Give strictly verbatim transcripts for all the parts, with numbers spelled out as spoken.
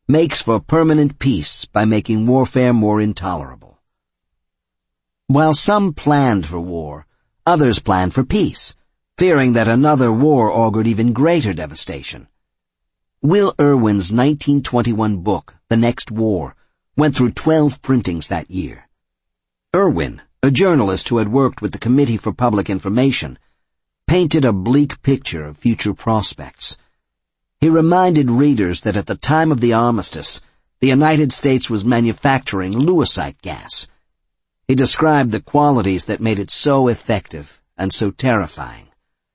makes for permanent peace by making warfare more intolerable. While some planned for war, others planned for peace, fearing that another war augured even greater devastation. Will Irwin's nineteen twenty-one book, The Next War, went through twelve printings that year. Irwin, a journalist who had worked with the Committee for Public Information, painted a bleak picture of future prospects. He reminded readers that at the time of the armistice, the United States was manufacturing Lewisite gas. He described the qualities that made it so effective and so terrifying.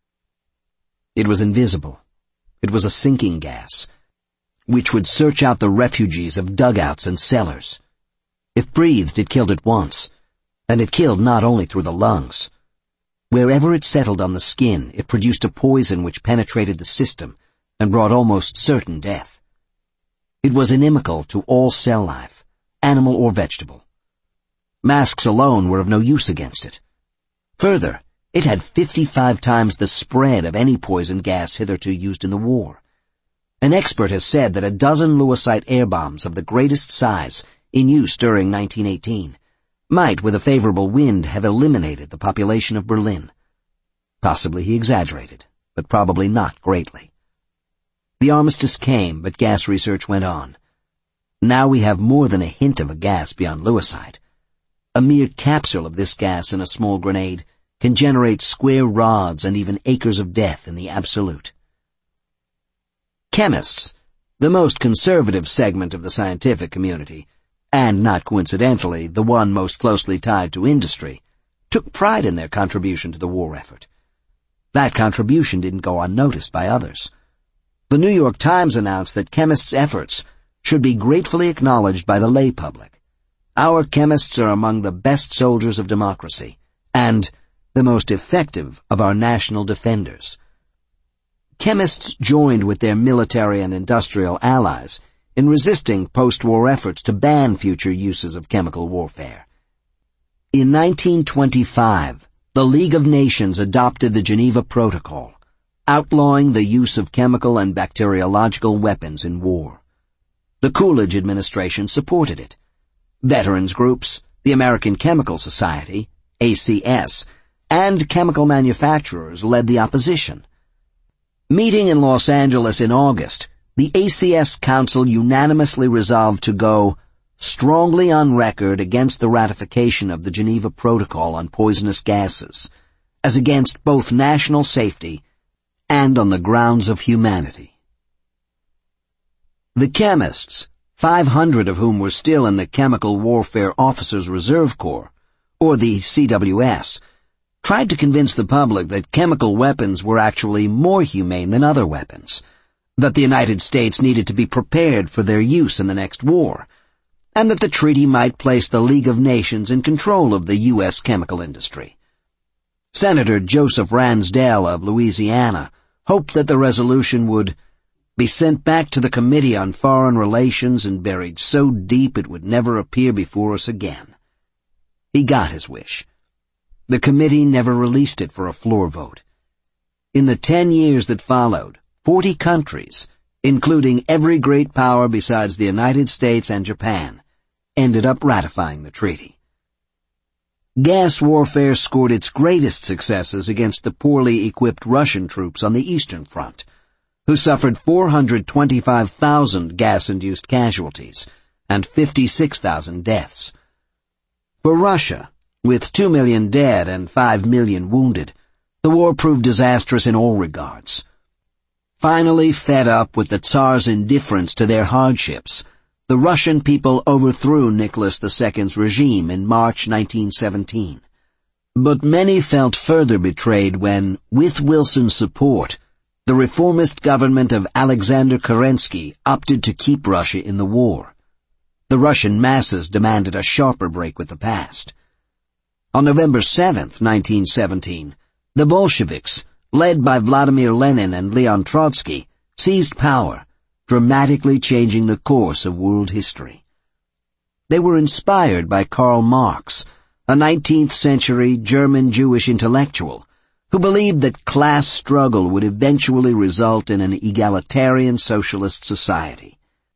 It was invisible. It was a sinking gas, which would search out the refugees of dugouts and cellars. If breathed, it killed at once, and it killed not only through the lungs. Wherever it settled on the skin, it produced a poison which penetrated the system and brought almost certain death. It was inimical to all cell life, animal or vegetable. Masks alone were of no use against it. Further, it had fifty-five times the spread of any poison gas hitherto used in the war. An expert has said that a dozen Lewisite air bombs of the greatest size, in use during nineteen eighteen, might, with a favorable wind, have eliminated the population of Berlin. Possibly he exaggerated, but probably not greatly. The armistice came, but gas research went on. Now we have more than a hint of a gas beyond Lewisite. A mere capsule of this gas in a small grenade can generate square rods and even acres of death in the absolute. Chemists, the most conservative segment of the scientific community, and not coincidentally the one most closely tied to industry, took pride in their contribution to the war effort. That contribution didn't go unnoticed by others. The New York Times announced that chemists' efforts should be gratefully acknowledged by the lay public. Our chemists are among the best soldiers of democracy, and the most effective of our national defenders. Chemists joined with their military and industrial allies in resisting post-war efforts to ban future uses of chemical warfare. In nineteen twenty-five, the League of Nations adopted the Geneva Protocol, outlawing the use of chemical and bacteriological weapons in war. The Coolidge administration supported it. Veterans groups, the American Chemical Society, A C S, and chemical manufacturers led the opposition. Meeting in Los Angeles in August, the A C S Council unanimously resolved to go strongly on record against the ratification of the Geneva Protocol on poisonous gases, as against both national safety and on the grounds of humanity. The chemists, five hundred of whom were still in the Chemical Warfare Officers Reserve Corps, or the C W S, tried to convince the public that chemical weapons were actually more humane than other weapons, that the United States needed to be prepared for their use in the next war, and that the treaty might place the League of Nations in control of the U S chemical industry. Senator Joseph Ransdell of Louisiana hoped that the resolution would be sent back to the Committee on Foreign Relations and buried so deep it would never appear before us again. He got his wish. The committee never released it for a floor vote. In the ten years that followed, forty countries, including every great power besides the United States and Japan, ended up ratifying the treaty. Gas warfare scored its greatest successes against the poorly equipped Russian troops on the Eastern Front, who suffered four hundred twenty-five thousand gas-induced casualties and fifty-six thousand deaths. For Russia, with two million dead and five million wounded, the war proved disastrous in all regards. Finally fed up with the Tsar's indifference to their hardships, the Russian people overthrew Nicholas the Second's regime in March nineteen seventeen. But many felt further betrayed when, with Wilson's support, the reformist government of Alexander Kerensky opted to keep Russia in the war. The Russian masses demanded a sharper break with the past. On November seventh, nineteen seventeen, the Bolsheviks, led by Vladimir Lenin and Leon Trotsky, seized power, dramatically changing the course of world history. They were inspired by Karl Marx, a nineteenth century German Jewish intellectual who believed that class struggle would eventually result in an egalitarian socialist society.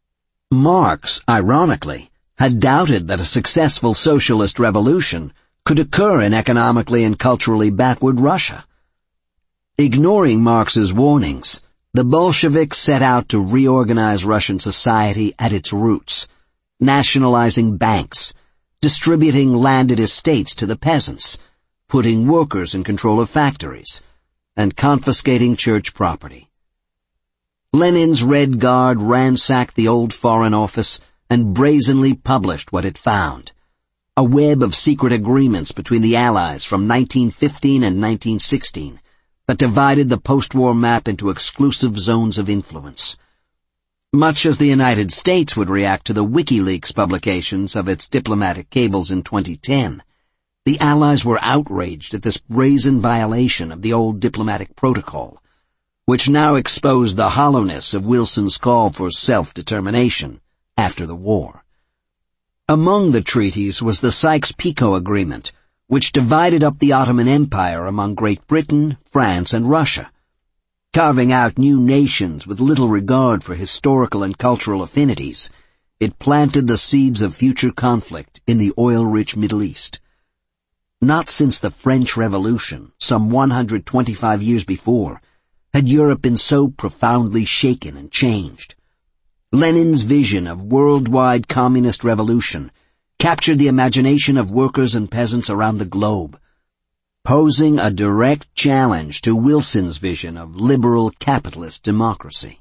Marx, ironically, had doubted that a successful socialist revolution could occur in economically and culturally backward Russia. Ignoring Marx's warnings, the Bolsheviks set out to reorganize Russian society at its roots, nationalizing banks, distributing landed estates to the peasants, putting workers in control of factories, and confiscating church property. Lenin's Red Guard ransacked the old Foreign Office and brazenly published what it found: a web of secret agreements between the Allies from nineteen fifteen and nineteen sixteen that divided the post-war map into exclusive zones of influence. Much as the United States would react to the WikiLeaks publications of its diplomatic cables in twenty ten, the Allies were outraged at this brazen violation of the old diplomatic protocol, which now exposed the hollowness of Wilson's call for self-determination after the war. Among the treaties was the Sykes-Picot Agreement, which divided up the Ottoman Empire among Great Britain, France, and Russia. Carving out new nations with little regard for historical and cultural affinities, it planted the seeds of future conflict in the oil-rich Middle East. Not since the French Revolution, some one hundred twenty-five years before, had Europe been so profoundly shaken and changed. Lenin's vision of worldwide communist revolution captured the imagination of workers and peasants around the globe, posing a direct challenge to Wilson's vision of liberal capitalist democracy.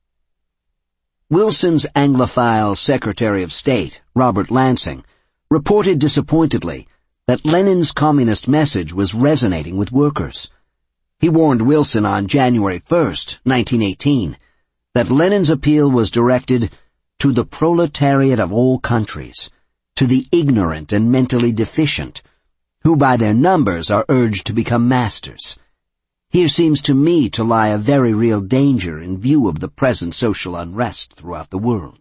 Wilson's Anglophile Secretary of State, Robert Lansing, reported disappointedly that Lenin's communist message was resonating with workers. He warned Wilson on January first, nineteen eighteen, that Lenin's appeal was directed to the proletariat of all countries, to the ignorant and mentally deficient, who by their numbers are urged to become masters. Here seems to me to lie a very real danger in view of the present social unrest throughout the world.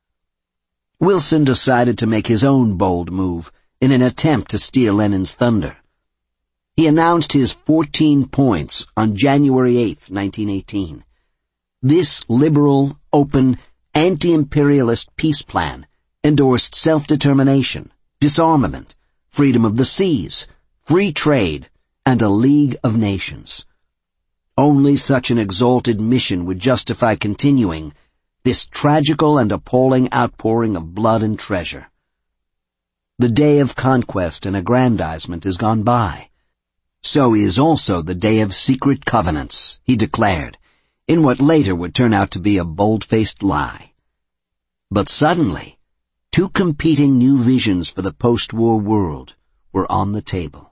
Wilson decided to make his own bold move in an attempt to steal Lenin's thunder. He announced his fourteen points on January eighth, nineteen eighteen. This liberal, open, anti-imperialist peace plan endorsed self-determination, disarmament, freedom of the seas, free trade, and a League of Nations. Only such an exalted mission would justify continuing this tragical and appalling outpouring of blood and treasure. The day of conquest and aggrandizement is gone by. So is also the day of secret covenants, he declared, in what later would turn out to be a bold-faced lie. But suddenly, two competing new visions for the post-war world were on the table.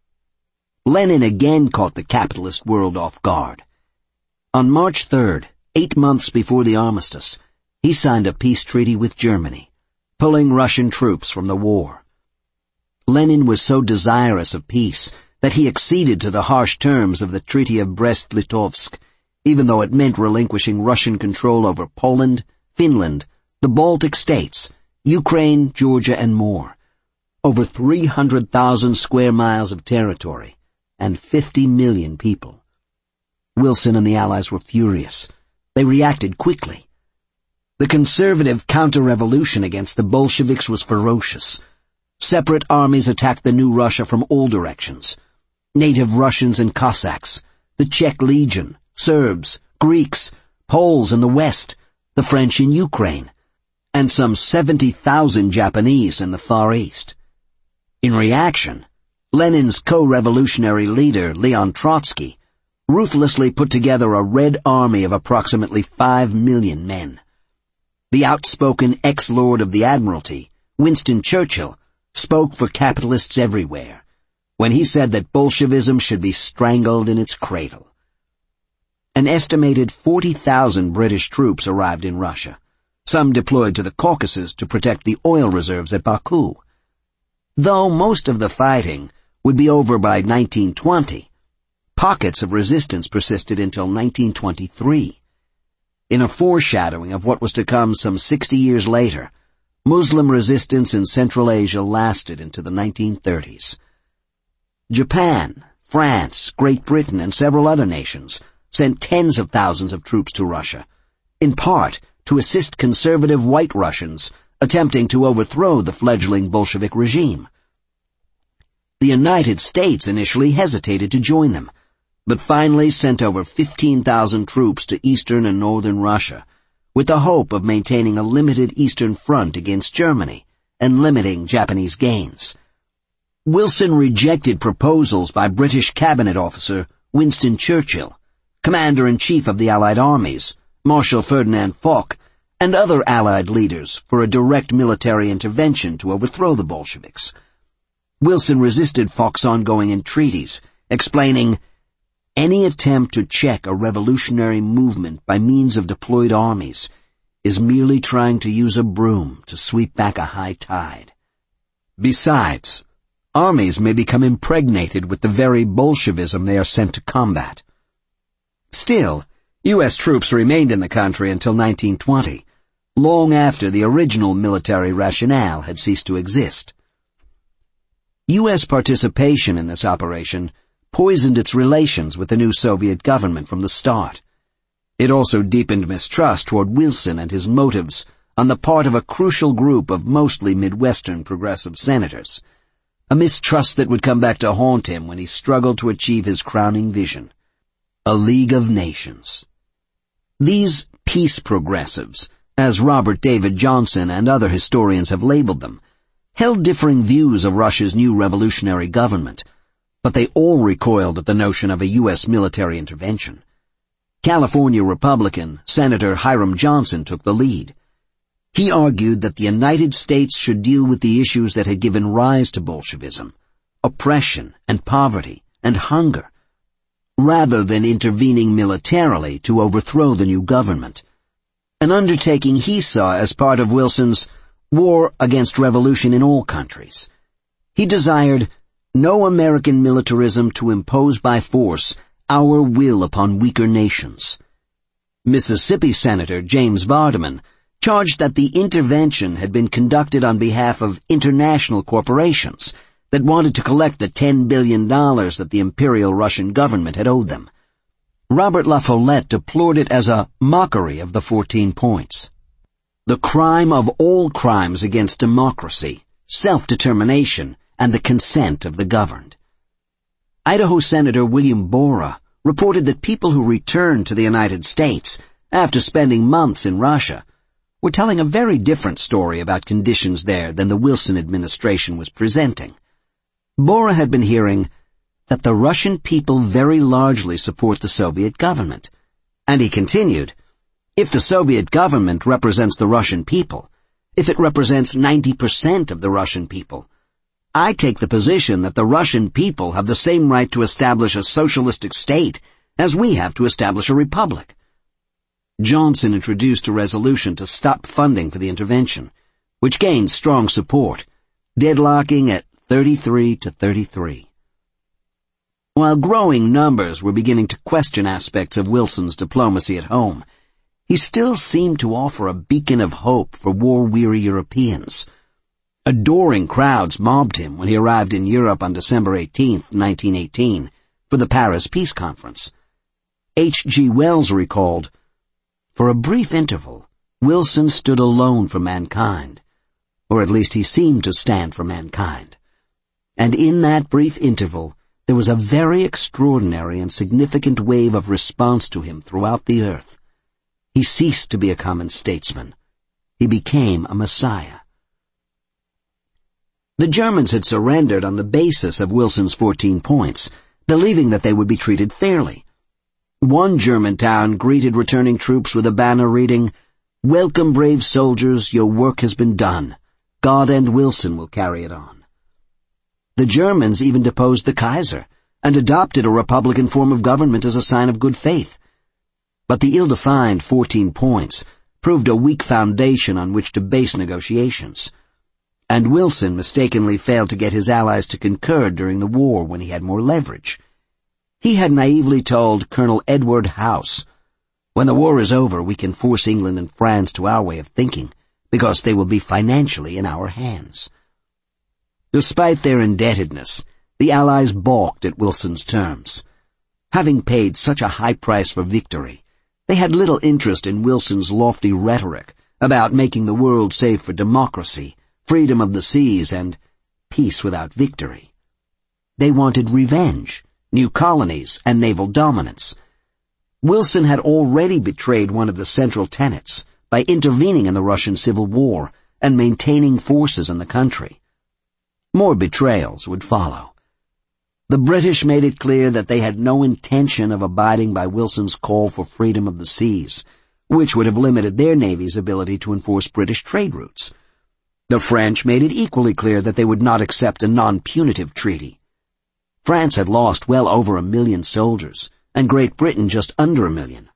Lenin again caught the capitalist world off guard. On March third, eight months before the armistice, he signed a peace treaty with Germany, pulling Russian troops from the war. Lenin was so desirous of peace that he acceded to the harsh terms of the Treaty of Brest-Litovsk, even though it meant relinquishing Russian control over Poland, Finland, the Baltic states, Ukraine, Georgia, and more, over three hundred thousand square miles of territory, and fifty million people. Wilson and the Allies were furious. They reacted quickly. The conservative counter-revolution against the Bolsheviks was ferocious. Separate armies attacked the new Russia from all directions. Native Russians and Cossacks, the Czech Legion, Serbs, Greeks, Poles in the West, the French in Ukraine, and some seventy thousand Japanese in the Far East. In reaction, Lenin's co-revolutionary leader, Leon Trotsky, ruthlessly put together a Red Army of approximately five million men. The outspoken ex-Lord of the Admiralty, Winston Churchill, spoke for capitalists everywhere when he said that Bolshevism should be strangled in its cradle. An estimated forty thousand British troops arrived in Russia, some deployed to the Caucasus to protect the oil reserves at Baku. Though most of the fighting would be over by nineteen twenty, pockets of resistance persisted until nineteen twenty-three. In a foreshadowing of what was to come some sixty years later, Muslim resistance in Central Asia lasted into the nineteen thirties. Japan, France, Great Britain, and several other nations sent tens of thousands of troops to Russia, in part to assist conservative White Russians attempting to overthrow the fledgling Bolshevik regime. The United States initially hesitated to join them, but finally sent over fifteen thousand troops to eastern and northern Russia, with the hope of maintaining a limited eastern front against Germany and limiting Japanese gains. Wilson rejected proposals by British cabinet officer Winston Churchill, Commander-in-Chief of the Allied armies, Marshal Ferdinand Foch, and other Allied leaders for a direct military intervention to overthrow the Bolsheviks. Wilson resisted Foch's ongoing entreaties, explaining, "Any attempt to check a revolutionary movement by means of deployed armies is merely trying to use a broom to sweep back a high tide. Besides, armies may become impregnated with the very Bolshevism they are sent to combat." Still, U S troops remained in the country until nineteen twenty, long after the original military rationale had ceased to exist. U S participation in this operation poisoned its relations with the new Soviet government from the start. It also deepened mistrust toward Wilson and his motives on the part of a crucial group of mostly Midwestern progressive senators, a mistrust that would come back to haunt him when he struggled to achieve his crowning vision, a League of Nations. These peace progressives, as Robert David Johnson and other historians have labeled them, held differing views of Russia's new revolutionary government, but they all recoiled at the notion of a U S military intervention. California Republican Senator Hiram Johnson took the lead. He argued that the United States should deal with the issues that had given rise to Bolshevism, oppression and poverty and hunger, rather than intervening militarily to overthrow the new government, an undertaking he saw as part of Wilson's war against revolution in all countries. He desired no American militarism to impose by force our will upon weaker nations. Mississippi Senator James Vardaman charged that the intervention had been conducted on behalf of international corporations that wanted to collect the ten billion dollars that the Imperial Russian government had owed them. Robert La Follette deplored it as a mockery of the fourteen points. The crime of all crimes against democracy, self-determination, and the consent of the governed. Idaho Senator William Borah reported that people who returned to the United States after spending months in Russia were telling a very different story about conditions there than the Wilson administration was presenting. Borah had been hearing that the Russian people very largely support the Soviet government, and he continued, "If the Soviet government represents the Russian people, if it represents ninety percent of the Russian people, I take the position that the Russian people have the same right to establish a socialistic state as we have to establish a republic." Johnson introduced a resolution to stop funding for the intervention, which gained strong support, deadlocking at thirty-three to thirty-three. While growing numbers were beginning to question aspects of Wilson's diplomacy at home, he still seemed to offer a beacon of hope for war-weary Europeans. Adoring crowds mobbed him when he arrived in Europe on December eighteenth, nineteen eighteen, for the Paris Peace Conference. H G Wells recalled, "For a brief interval, Wilson stood alone for mankind, or at least he seemed to stand for mankind. And in that brief interval, there was a very extraordinary and significant wave of response to him throughout the earth. He ceased to be a common statesman. He became a messiah." The Germans had surrendered on the basis of Wilson's fourteen points, believing that they would be treated fairly. One German town greeted returning troops with a banner reading, "Welcome, brave soldiers, your work has been done. God and Wilson will carry it on." The Germans even deposed the Kaiser and adopted a republican form of government as a sign of good faith. But the ill-defined fourteen points proved a weak foundation on which to base negotiations, and Wilson mistakenly failed to get his allies to concur during the war when he had more leverage. He had naively told Colonel Edward House, "When the war is over, we can force England and France to our way of thinking, because they will be financially in our hands." Despite their indebtedness, the Allies balked at Wilson's terms. Having paid such a high price for victory, They had little interest in Wilson's lofty rhetoric about making the world safe for democracy, freedom of the seas, and peace without victory. They wanted revenge, new colonies, and naval dominance. Wilson had already betrayed one of the central tenets by intervening in the Russian Civil War and maintaining forces in the country. More betrayals would follow. The British made it clear that they had no intention of abiding by Wilson's call for freedom of the seas, which would have limited their navy's ability to enforce British trade routes. The French made it equally clear that they would not accept a non-punitive treaty. France had lost well over a million soldiers, and Great Britain just under a million.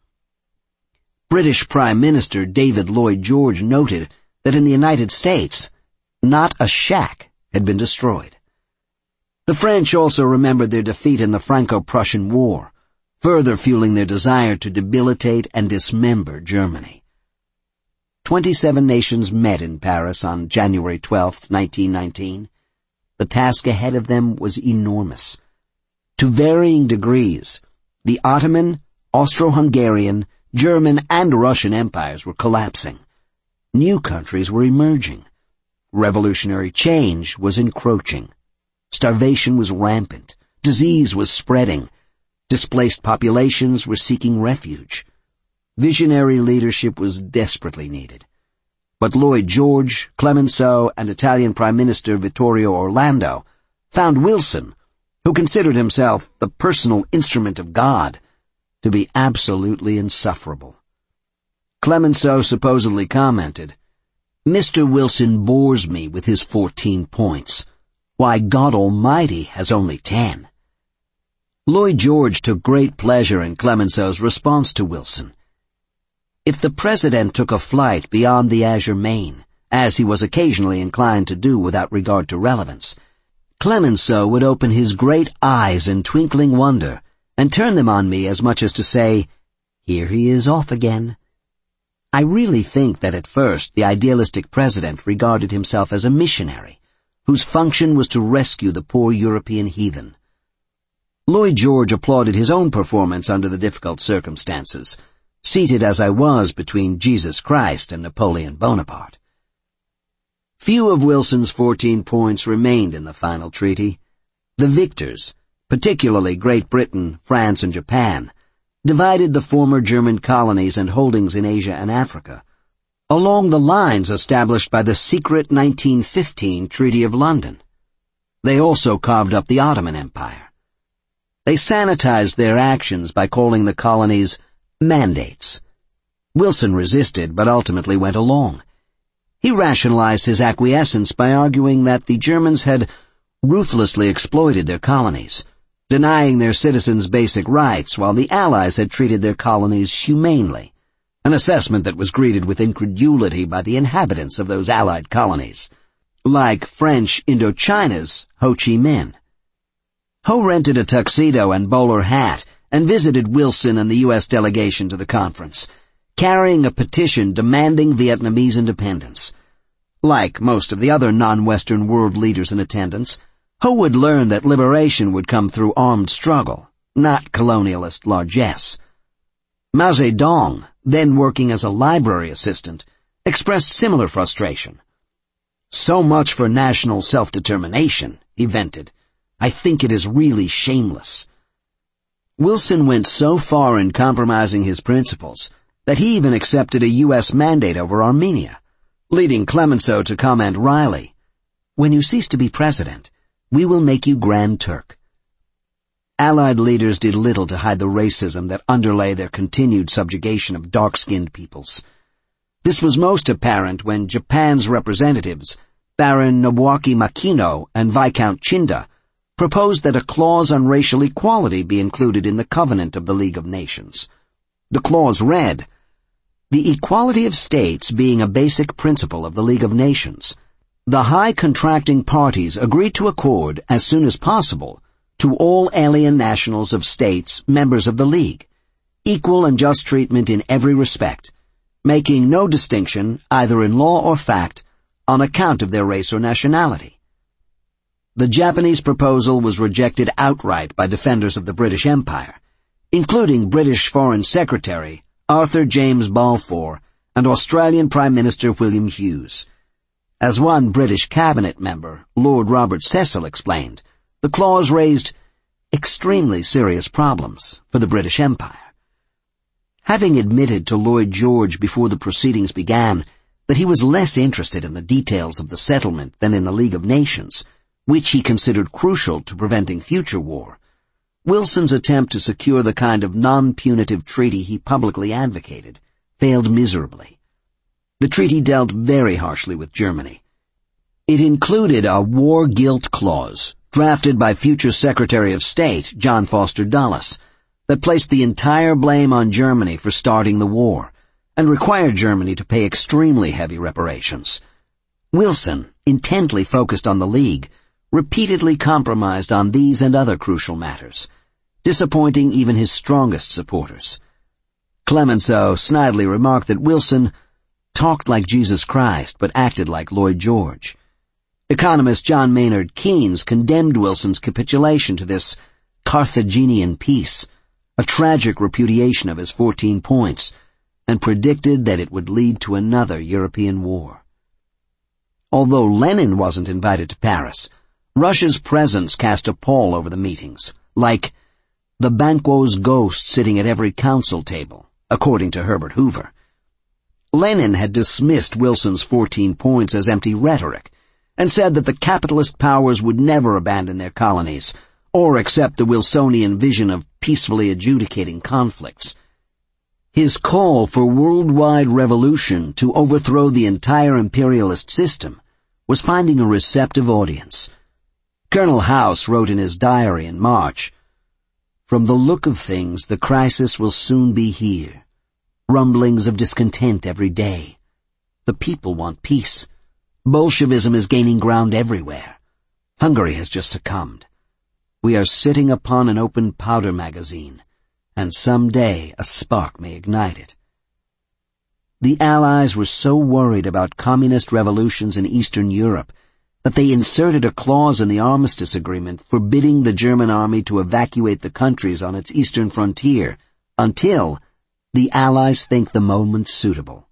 British Prime Minister David Lloyd George noted that in the United States, not a shack had been destroyed. The French also remembered their defeat in the Franco-Prussian War, further fueling their desire to debilitate and dismember Germany. Twenty-seven nations met in Paris on January twelfth, nineteen nineteen. The task ahead of them was enormous. To varying degrees, the Ottoman, Austro-Hungarian, German, and Russian empires were collapsing. New countries were emerging. Revolutionary change was encroaching. Starvation was rampant. Disease was spreading. Displaced populations were seeking refuge. Visionary leadership was desperately needed. But Lloyd George, Clemenceau, and Italian Prime Minister Vittorio Orlando found Wilson, who considered himself the personal instrument of God, to be absolutely insufferable. Clemenceau supposedly commented, "Mister Wilson bores me with his fourteen points. Why, God Almighty has only ten." Lloyd George took great pleasure in Clemenceau's response to Wilson. If the president took a flight beyond the azure main, as he was occasionally inclined to do without regard to relevance, Clemenceau would open his great eyes in twinkling wonder and turn them on me as much as to say, "Here he is off again." I really think that at first the idealistic president regarded himself as a missionary, whose function was to rescue the poor European heathen. Lloyd George applauded his own performance under the difficult circumstances, seated as I was between Jesus Christ and Napoleon Bonaparte. Few of Wilson's fourteen points remained in the final treaty. The victors, particularly Great Britain, France, and Japan, divided the former German colonies and holdings in Asia and Africa, along the lines established by the secret nineteen fifteen Treaty of London. They also carved up the Ottoman Empire. They sanitized their actions by calling the colonies mandates. Wilson resisted, but ultimately went along. He rationalized his acquiescence by arguing that the Germans had ruthlessly exploited their colonies, denying their citizens basic rights, while the Allies had treated their colonies humanely, an assessment that was greeted with incredulity by the inhabitants of those Allied colonies, like French Indochina's Ho Chi Minh. Ho rented a tuxedo and bowler hat and visited Wilson and the U S delegation to the conference, carrying a petition demanding Vietnamese independence. Like most of the other non-Western world leaders in attendance, Ho would learn that liberation would come through armed struggle, not colonialist largesse. Mao Zedong, then working as a library assistant, expressed similar frustration. "So much for national self-determination," he vented. "I think it is really shameless." Wilson went so far in compromising his principles that he even accepted a U S mandate over Armenia, leading Clemenceau to comment wryly, "When you cease to be president, we will make you Grand Turk." Allied leaders did little to hide the racism that underlay their continued subjugation of dark-skinned peoples. This was most apparent when Japan's representatives, Baron Nobuaki Makino and Viscount Chinda, proposed that a clause on racial equality be included in the Covenant of the League of Nations. The clause read, "The equality of states being a basic principle of the League of Nations, the high contracting parties agree to accord, as soon as possible, to all alien nationals of states members of the League, equal and just treatment in every respect, making no distinction, either in law or fact, on account of their race or nationality." The Japanese proposal was rejected outright by defenders of the British Empire, including British Foreign Secretary Arthur James Balfour, and Australian Prime Minister William Hughes. As one British cabinet member, Lord Robert Cecil, explained, the clause raised extremely serious problems for the British Empire. Having admitted to Lloyd George before the proceedings began that he was less interested in the details of the settlement than in the League of Nations, which he considered crucial to preventing future war, Wilson's attempt to secure the kind of non-punitive treaty he publicly advocated failed miserably. The treaty dealt very harshly with Germany. It included a war guilt clause, drafted by future Secretary of State John Foster Dulles, that placed the entire blame on Germany for starting the war, and required Germany to pay extremely heavy reparations. Wilson, intently focused on the League, repeatedly compromised on these and other crucial matters, disappointing even his strongest supporters. Clemenceau snidely remarked that Wilson talked like Jesus Christ but acted like Lloyd George. Economist John Maynard Keynes condemned Wilson's capitulation to this Carthaginian peace, a tragic repudiation of his fourteen points, and predicted that it would lead to another European war. Although Lenin wasn't invited to Paris, Russia's presence cast a pall over the meetings, like the Banquo's ghost sitting at every council table, according to Herbert Hoover. Lenin had dismissed Wilson's fourteen points as empty rhetoric, and said that the capitalist powers would never abandon their colonies, or accept the Wilsonian vision of peacefully adjudicating conflicts. His call for worldwide revolution to overthrow the entire imperialist system was finding a receptive audience. Colonel House wrote in his diary in March, "From the look of things, the crisis will soon be here. Rumblings of discontent every day. The people want peace. Bolshevism is gaining ground everywhere. Hungary has just succumbed. We are sitting upon an open powder magazine, and some day a spark may ignite it." The Allies were so worried about communist revolutions in Eastern Europe that they inserted a clause in the armistice agreement forbidding the German army to evacuate the countries on its eastern frontier until the Allies think the moment suitable.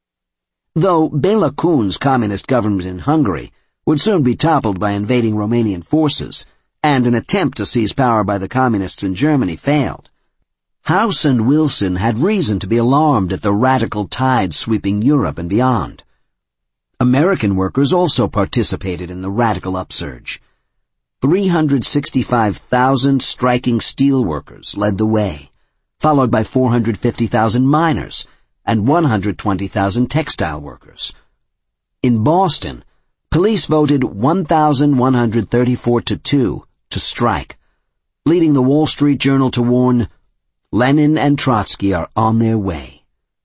Though Bela Kun's communist government in Hungary would soon be toppled by invading Romanian forces, and an attempt to seize power by the communists in Germany failed, House and Wilson had reason to be alarmed at the radical tide sweeping Europe and beyond. American workers also participated in the radical upsurge. three hundred sixty-five thousand striking steel workers led the way, followed by four hundred fifty thousand miners and one hundred twenty thousand textile workers. In Boston, police voted one thousand one hundred thirty-four to two to strike, leading the Wall Street Journal to warn, "Lenin and Trotsky are on their way."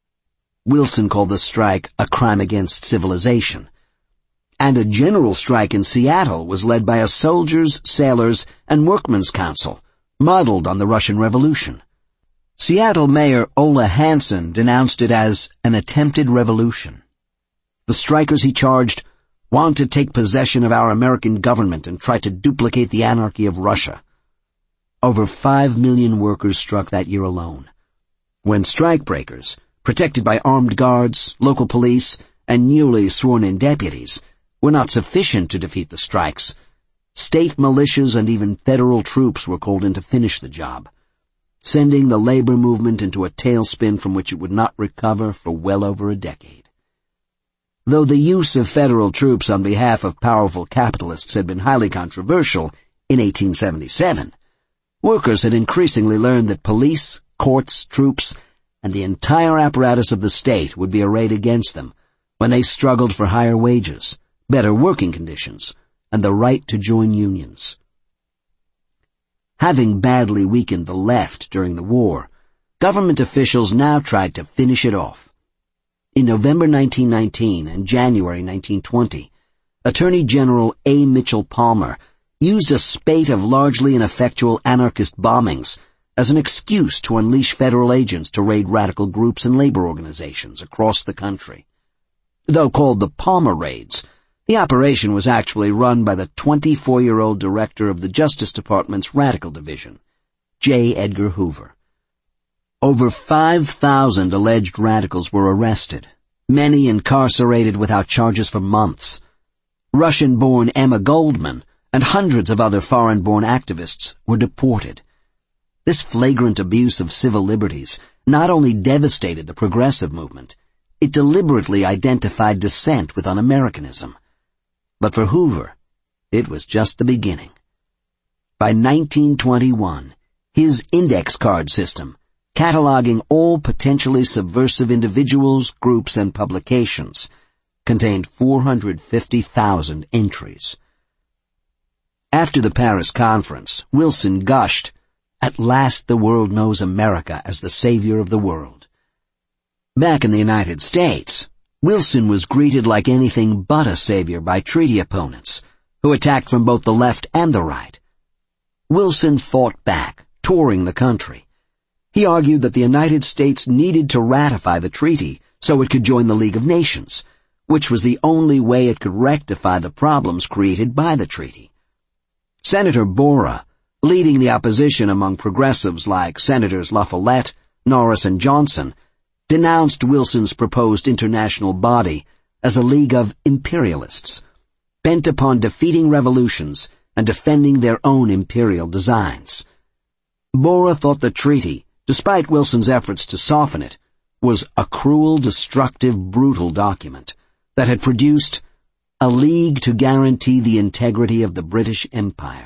Wilson called the strike a crime against civilization. And a general strike in Seattle was led by a soldiers, sailors, and workmen's council, modeled on the Russian Revolution. Seattle Mayor Ola Hansen denounced it as an attempted revolution. The strikers, he charged, want to take possession of our American government and try to duplicate the anarchy of Russia. Over five million workers struck that year alone. When strikebreakers, protected by armed guards, local police, and newly sworn-in deputies, were not sufficient to defeat the strikes, state militias and even federal troops were called in to finish the job, sending the labor movement into a tailspin from which it would not recover for well over a decade. Though the use of federal troops on behalf of powerful capitalists had been highly controversial in eighteen seventy-seven, workers had increasingly learned that police, courts, troops, and the entire apparatus of the state would be arrayed against them when they struggled for higher wages, better working conditions, and the right to join unions. Having badly weakened the left during the war, government officials now tried to finish it off. In November nineteen nineteen and January nineteen twenty, Attorney General A. Mitchell Palmer used a spate of largely ineffectual anarchist bombings as an excuse to unleash federal agents to raid radical groups and labor organizations across the country. Though called the Palmer Raids, the operation was actually run by the twenty-four-year-old director of the Justice Department's Radical Division, J. Edgar Hoover. Over five thousand alleged radicals were arrested, many incarcerated without charges for months. Russian-born Emma Goldman and hundreds of other foreign-born activists were deported. This flagrant abuse of civil liberties not only devastated the progressive movement, it deliberately identified dissent with un-Americanism. But for Hoover, it was just the beginning. By nineteen twenty-one, his index card system, cataloging all potentially subversive individuals, groups, and publications, contained four hundred fifty thousand entries. After the Paris conference, Wilson gushed, "At last the world knows America as the savior of the world." Back in the United States, Wilson was greeted like anything but a savior by treaty opponents, who attacked from both the left and the right. Wilson fought back, touring the country. He argued that the United States needed to ratify the treaty so it could join the League of Nations, which was the only way it could rectify the problems created by the treaty. Senator Borah, leading the opposition among progressives like Senators La Follette, Norris, and Johnson, denounced Wilson's proposed international body as a league of imperialists, bent upon defeating revolutions and defending their own imperial designs. Borah thought the treaty, despite Wilson's efforts to soften it, was a cruel, destructive, brutal document that had produced a league to guarantee the integrity of the British Empire.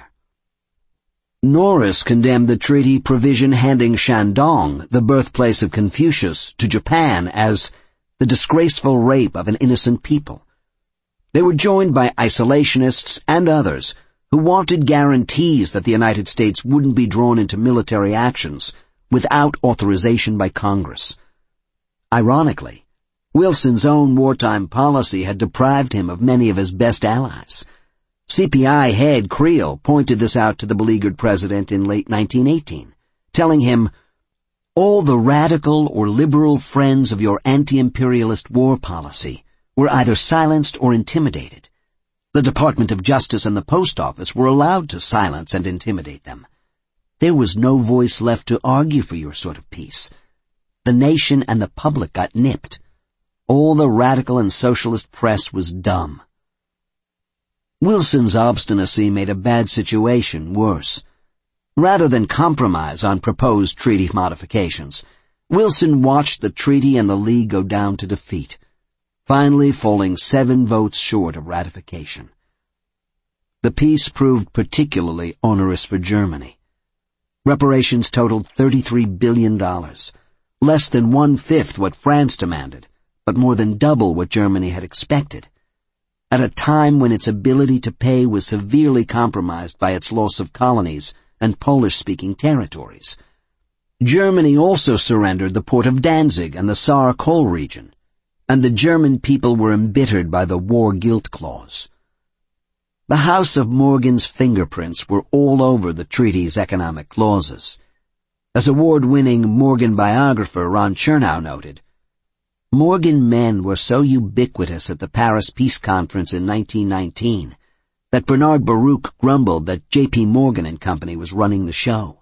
Norris condemned the treaty provision handing Shandong, the birthplace of Confucius, to Japan as the disgraceful rape of an innocent people. They were joined by isolationists and others who wanted guarantees that the United States wouldn't be drawn into military actions without authorization by Congress. Ironically, Wilson's own wartime policy had deprived him of many of his best allies. C P I head Creel pointed this out to the beleaguered president in late nineteen eighteen, telling him, "All the radical or liberal friends of your anti-imperialist war policy were either silenced or intimidated. The Department of Justice and the Post Office were allowed to silence and intimidate them. There was no voice left to argue for your sort of peace. The nation and the public got nipped. All the radical and socialist press was dumb." Wilson's obstinacy made a bad situation worse. Rather than compromise on proposed treaty modifications, Wilson watched the treaty and the League go down to defeat, finally falling seven votes short of ratification. The peace proved particularly onerous for Germany. Reparations totaled thirty-three billion dollars, less than one-fifth what France demanded, but more than double what Germany had expected, at a time when its ability to pay was severely compromised by its loss of colonies and Polish-speaking territories. Germany also surrendered the port of Danzig and the Saar coal region, and the German people were embittered by the war guilt clause. The House of Morgan's fingerprints were all over the treaty's economic clauses. As award-winning Morgan biographer Ron Chernow noted, Morgan men were so ubiquitous at the Paris Peace Conference in nineteen nineteen that Bernard Baruch grumbled that J P Morgan and Company was running the show.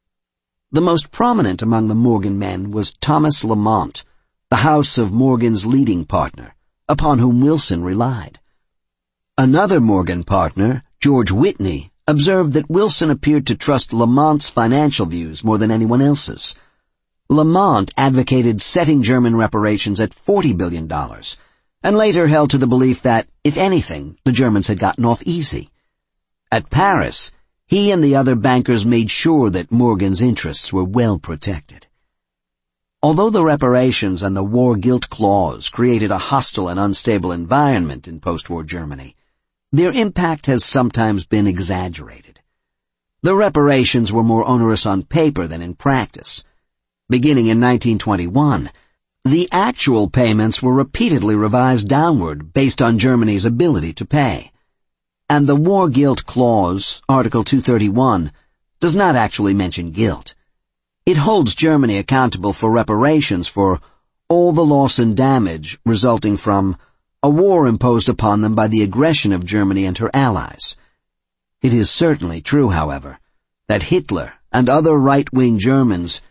The most prominent among the Morgan men was Thomas Lamont, the House of Morgan's leading partner, upon whom Wilson relied. Another Morgan partner, George Whitney, observed that Wilson appeared to trust Lamont's financial views more than anyone else's. Lamont advocated setting German reparations at forty billion dollars, and later held to the belief that, if anything, the Germans had gotten off easy. At Paris, he and the other bankers made sure that Morgan's interests were well protected. Although the reparations and the war guilt clause created a hostile and unstable environment in post-war Germany, their impact has sometimes been exaggerated. The reparations were more onerous on paper than in practice. Beginning in nineteen twenty-one, the actual payments were repeatedly revised downward based on Germany's ability to pay. And the War Guilt Clause, Article two thirty-one, does not actually mention guilt. It holds Germany accountable for reparations for all the loss and damage resulting from a war imposed upon them by the aggression of Germany and her allies. It is certainly true, however, that Hitler and other right-wing Germans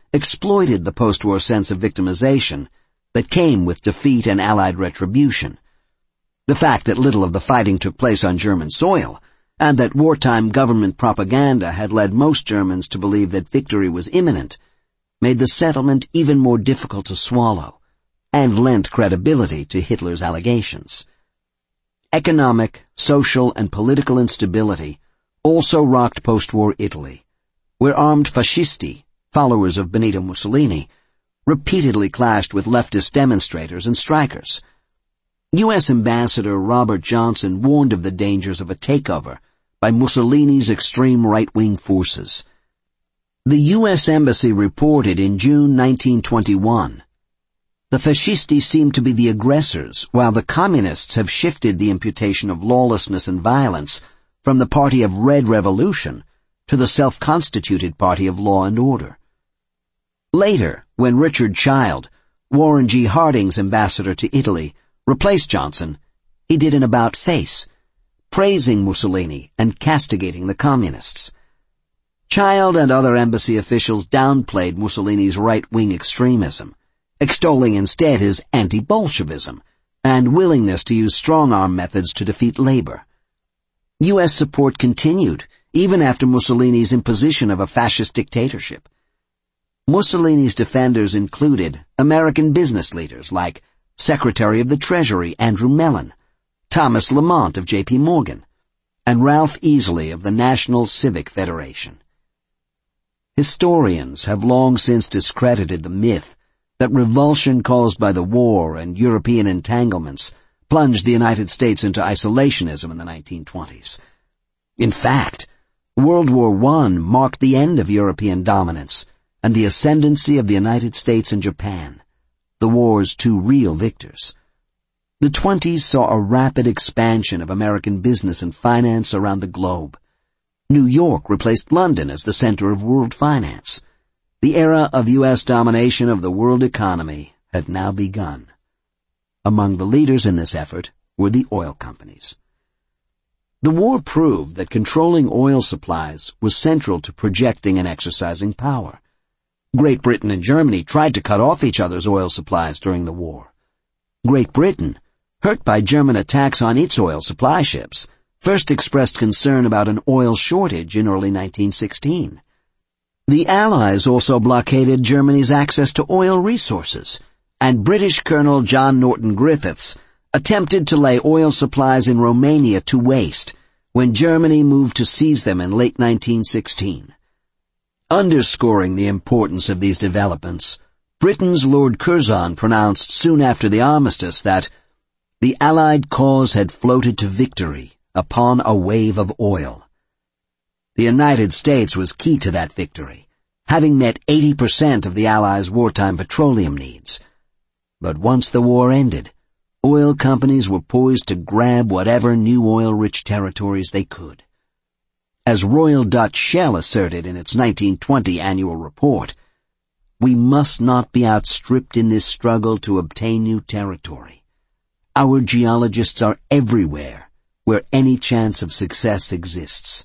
exploited the post-war sense of victimization that came with defeat and Allied retribution. The fact that little of the fighting took place on German soil, and that wartime government propaganda had led most Germans to believe that victory was imminent, made the settlement even more difficult to swallow, and lent credibility to Hitler's allegations. Economic, social, and political instability also rocked post-war Italy, where armed fascisti, followers of Benito Mussolini, repeatedly clashed with leftist demonstrators and strikers. U S Ambassador Robert Johnson warned of the dangers of a takeover by Mussolini's extreme right-wing forces. The U S Embassy reported in June nineteen twenty-one, "The fascisti seem to be the aggressors, while the communists have shifted the imputation of lawlessness and violence from the party of Red Revolution to the self-constituted party of law and order." Later, when Richard Child, Warren G. Harding's ambassador to Italy, replaced Johnson, he did an about-face, praising Mussolini and castigating the communists. Child and other embassy officials downplayed Mussolini's right-wing extremism, extolling instead his anti-Bolshevism and willingness to use strong-arm methods to defeat labor. U S support continued, even after Mussolini's imposition of a fascist dictatorship. Mussolini's defenders included American business leaders like Secretary of the Treasury Andrew Mellon, Thomas Lamont of J P Morgan, and Ralph Easley of the National Civic Federation. Historians have long since discredited the myth that revulsion caused by the war and European entanglements plunged the United States into isolationism in the nineteen twenties. In fact, World War One marked the end of European dominance and the ascendancy of the United States and Japan, the war's two real victors. The twenties saw a rapid expansion of American business and finance around the globe. New York replaced London as the center of world finance. The era of U S domination of the world economy had now begun. Among the leaders in this effort were the oil companies. The war proved that controlling oil supplies was central to projecting and exercising power. Great Britain and Germany tried to cut off each other's oil supplies during the war. Great Britain, hurt by German attacks on its oil supply ships, first expressed concern about an oil shortage in early nineteen sixteen. The Allies also blockaded Germany's access to oil resources, and British Colonel John Norton Griffiths attempted to lay oil supplies in Romania to waste when Germany moved to seize them in late nineteen sixteen. Underscoring the importance of these developments, Britain's Lord Curzon pronounced soon after the armistice that the Allied cause had floated to victory upon a wave of oil. The United States was key to that victory, having met eighty percent of the Allies' wartime petroleum needs. But once the war ended, oil companies were poised to grab whatever new oil-rich territories they could. As Royal Dutch Shell asserted in its nineteen twenty annual report, "We must not be outstripped in this struggle to obtain new territory. Our geologists are everywhere where any chance of success exists."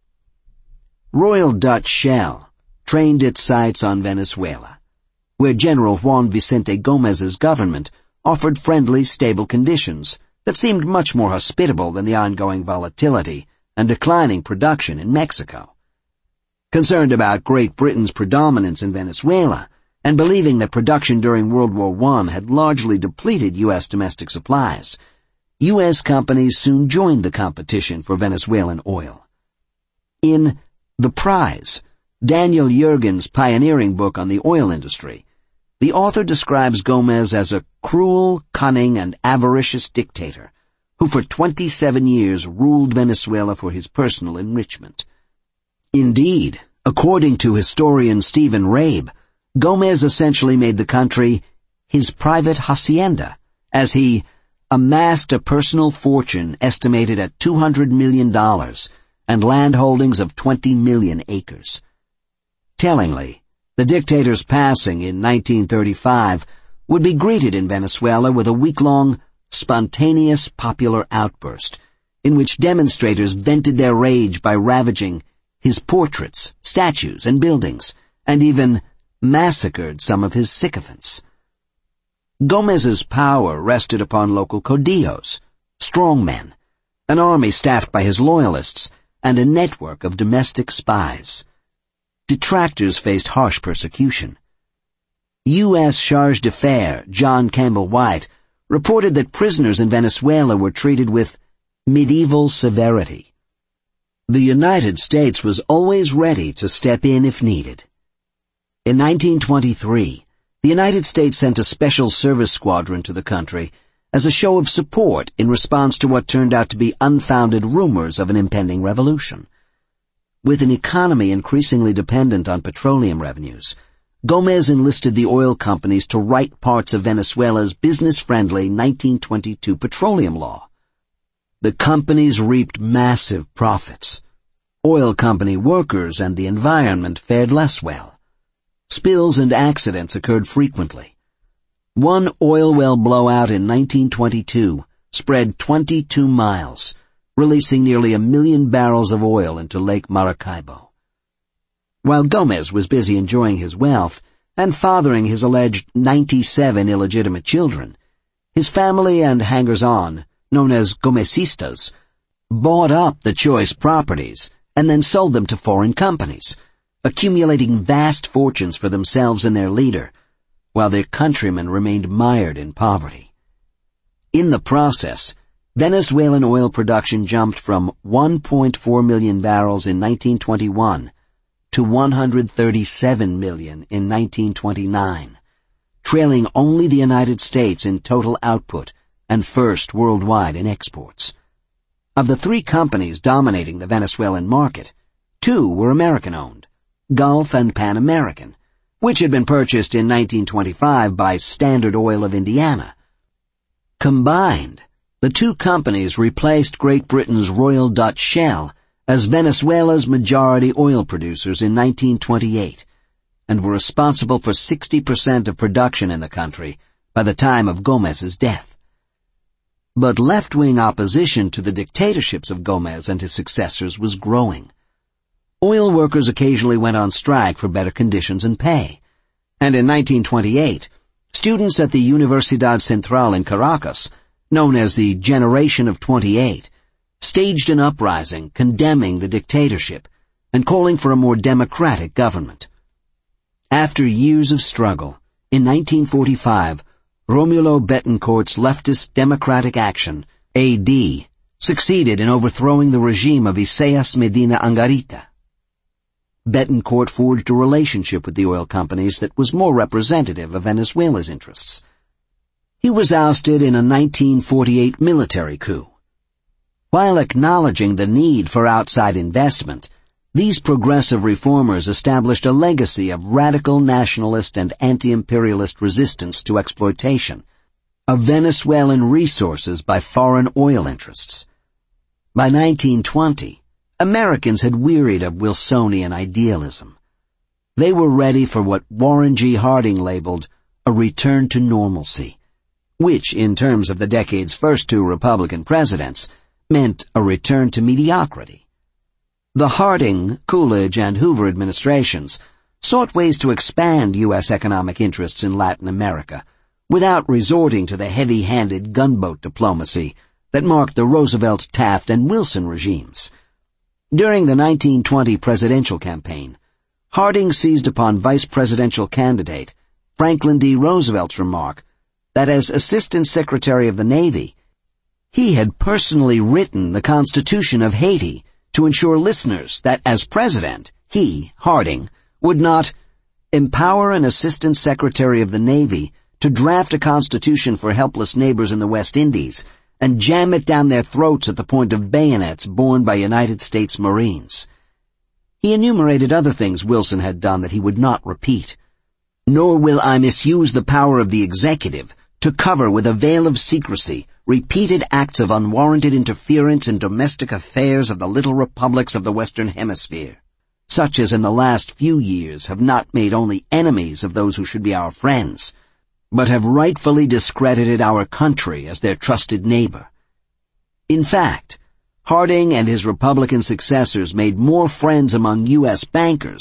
Royal Dutch Shell trained its sights on Venezuela, where General Juan Vicente Gomez's government offered friendly, stable conditions that seemed much more hospitable than the ongoing volatility and declining production in Mexico. Concerned about Great Britain's predominance in Venezuela, and believing that production during World War One had largely depleted U S domestic supplies, U S companies soon joined the competition for Venezuelan oil. In The Prize, Daniel Yergin's pioneering book on the oil industry, the author describes Gomez as a cruel, cunning, and avaricious dictator who for twenty-seven years ruled Venezuela for his personal enrichment. Indeed, according to historian Stephen Rabe, Gomez essentially made the country his private hacienda, as he amassed a personal fortune estimated at two hundred million dollars and land holdings of twenty million acres. Tellingly, the dictator's passing in nineteen thirty-five would be greeted in Venezuela with a week-long, spontaneous popular outburst, in which demonstrators vented their rage by ravaging his portraits, statues, and buildings, and even massacred some of his sycophants. Gomez's power rested upon local caudillos, strongmen, an army staffed by his loyalists, and a network of domestic spies. Detractors faced harsh persecution. U S Charge d'Affaires John Campbell White reported that prisoners in Venezuela were treated with medieval severity. The United States was always ready to step in if needed. In nineteen twenty-three, the United States sent a special service squadron to the country as a show of support in response to what turned out to be unfounded rumors of an impending revolution. With an economy increasingly dependent on petroleum revenues, Gomez enlisted the oil companies to right parts of Venezuela's business-friendly nineteen twenty-two petroleum law. The companies reaped massive profits. Oil company workers and the environment fared less well. Spills and accidents occurred frequently. One oil well blowout in nineteen twenty-two spread twenty-two miles, releasing nearly a million barrels of oil into Lake Maracaibo. While Gomez was busy enjoying his wealth and fathering his alleged ninety-seven illegitimate children, his family and hangers-on, known as Gomezistas, bought up the choice properties and then sold them to foreign companies, accumulating vast fortunes for themselves and their leader, while their countrymen remained mired in poverty. In the process, Venezuelan oil production jumped from one point four million barrels in nineteen twenty-one to one hundred thirty-seven million in nineteen twenty-nine, trailing only the United States in total output and first worldwide in exports. Of the three companies dominating the Venezuelan market, two were American-owned, Gulf and Pan American, which had been purchased in nineteen twenty-five by Standard Oil of Indiana. Combined, the two companies replaced Great Britain's Royal Dutch Shell as Venezuela's majority oil producers in nineteen twenty-eight, and were responsible for sixty percent of production in the country by the time of Gomez's death. But left-wing opposition to the dictatorships of Gomez and his successors was growing. Oil workers occasionally went on strike for better conditions and pay, and in nineteen twenty-eight, students at the Universidad Central in Caracas, known as the Generation of twenty-eight, staged an uprising condemning the dictatorship and calling for a more democratic government. After years of struggle, in nineteen forty-five, Romulo Betancourt's leftist Democratic Action, A D, succeeded in overthrowing the regime of Isaías Medina Angarita. Betancourt forged a relationship with the oil companies that was more representative of Venezuela's interests. He was ousted in a nineteen forty-eight military coup. While acknowledging the need for outside investment, these progressive reformers established a legacy of radical nationalist and anti-imperialist resistance to exploitation of Venezuelan resources by foreign oil interests. By nineteen twenty, Americans had wearied of Wilsonian idealism. They were ready for what Warren G. Harding labeled a return to normalcy, which, in terms of the decade's first two Republican presidents, meant a return to mediocrity. The Harding, Coolidge, and Hoover administrations sought ways to expand U S economic interests in Latin America without resorting to the heavy-handed gunboat diplomacy that marked the Roosevelt, Taft, and Wilson regimes. During the nineteen twenty presidential campaign, Harding seized upon vice presidential candidate Franklin D. Roosevelt's remark that as Assistant Secretary of the Navy, he had personally written the Constitution of Haiti to ensure listeners that as president, he, Harding, would not empower an Assistant Secretary of the Navy to draft a constitution for helpless neighbors in the West Indies and jam it down their throats at the point of bayonets borne by United States Marines. He enumerated other things Wilson had done that he would not repeat. Nor will I misuse the power of the executive to cover with a veil of secrecy repeated acts of unwarranted interference in domestic affairs of the little republics of the Western Hemisphere, such as in the last few years have not made only enemies of those who should be our friends, but have rightfully discredited our country as their trusted neighbor. In fact, Harding and his Republican successors made more friends among U S bankers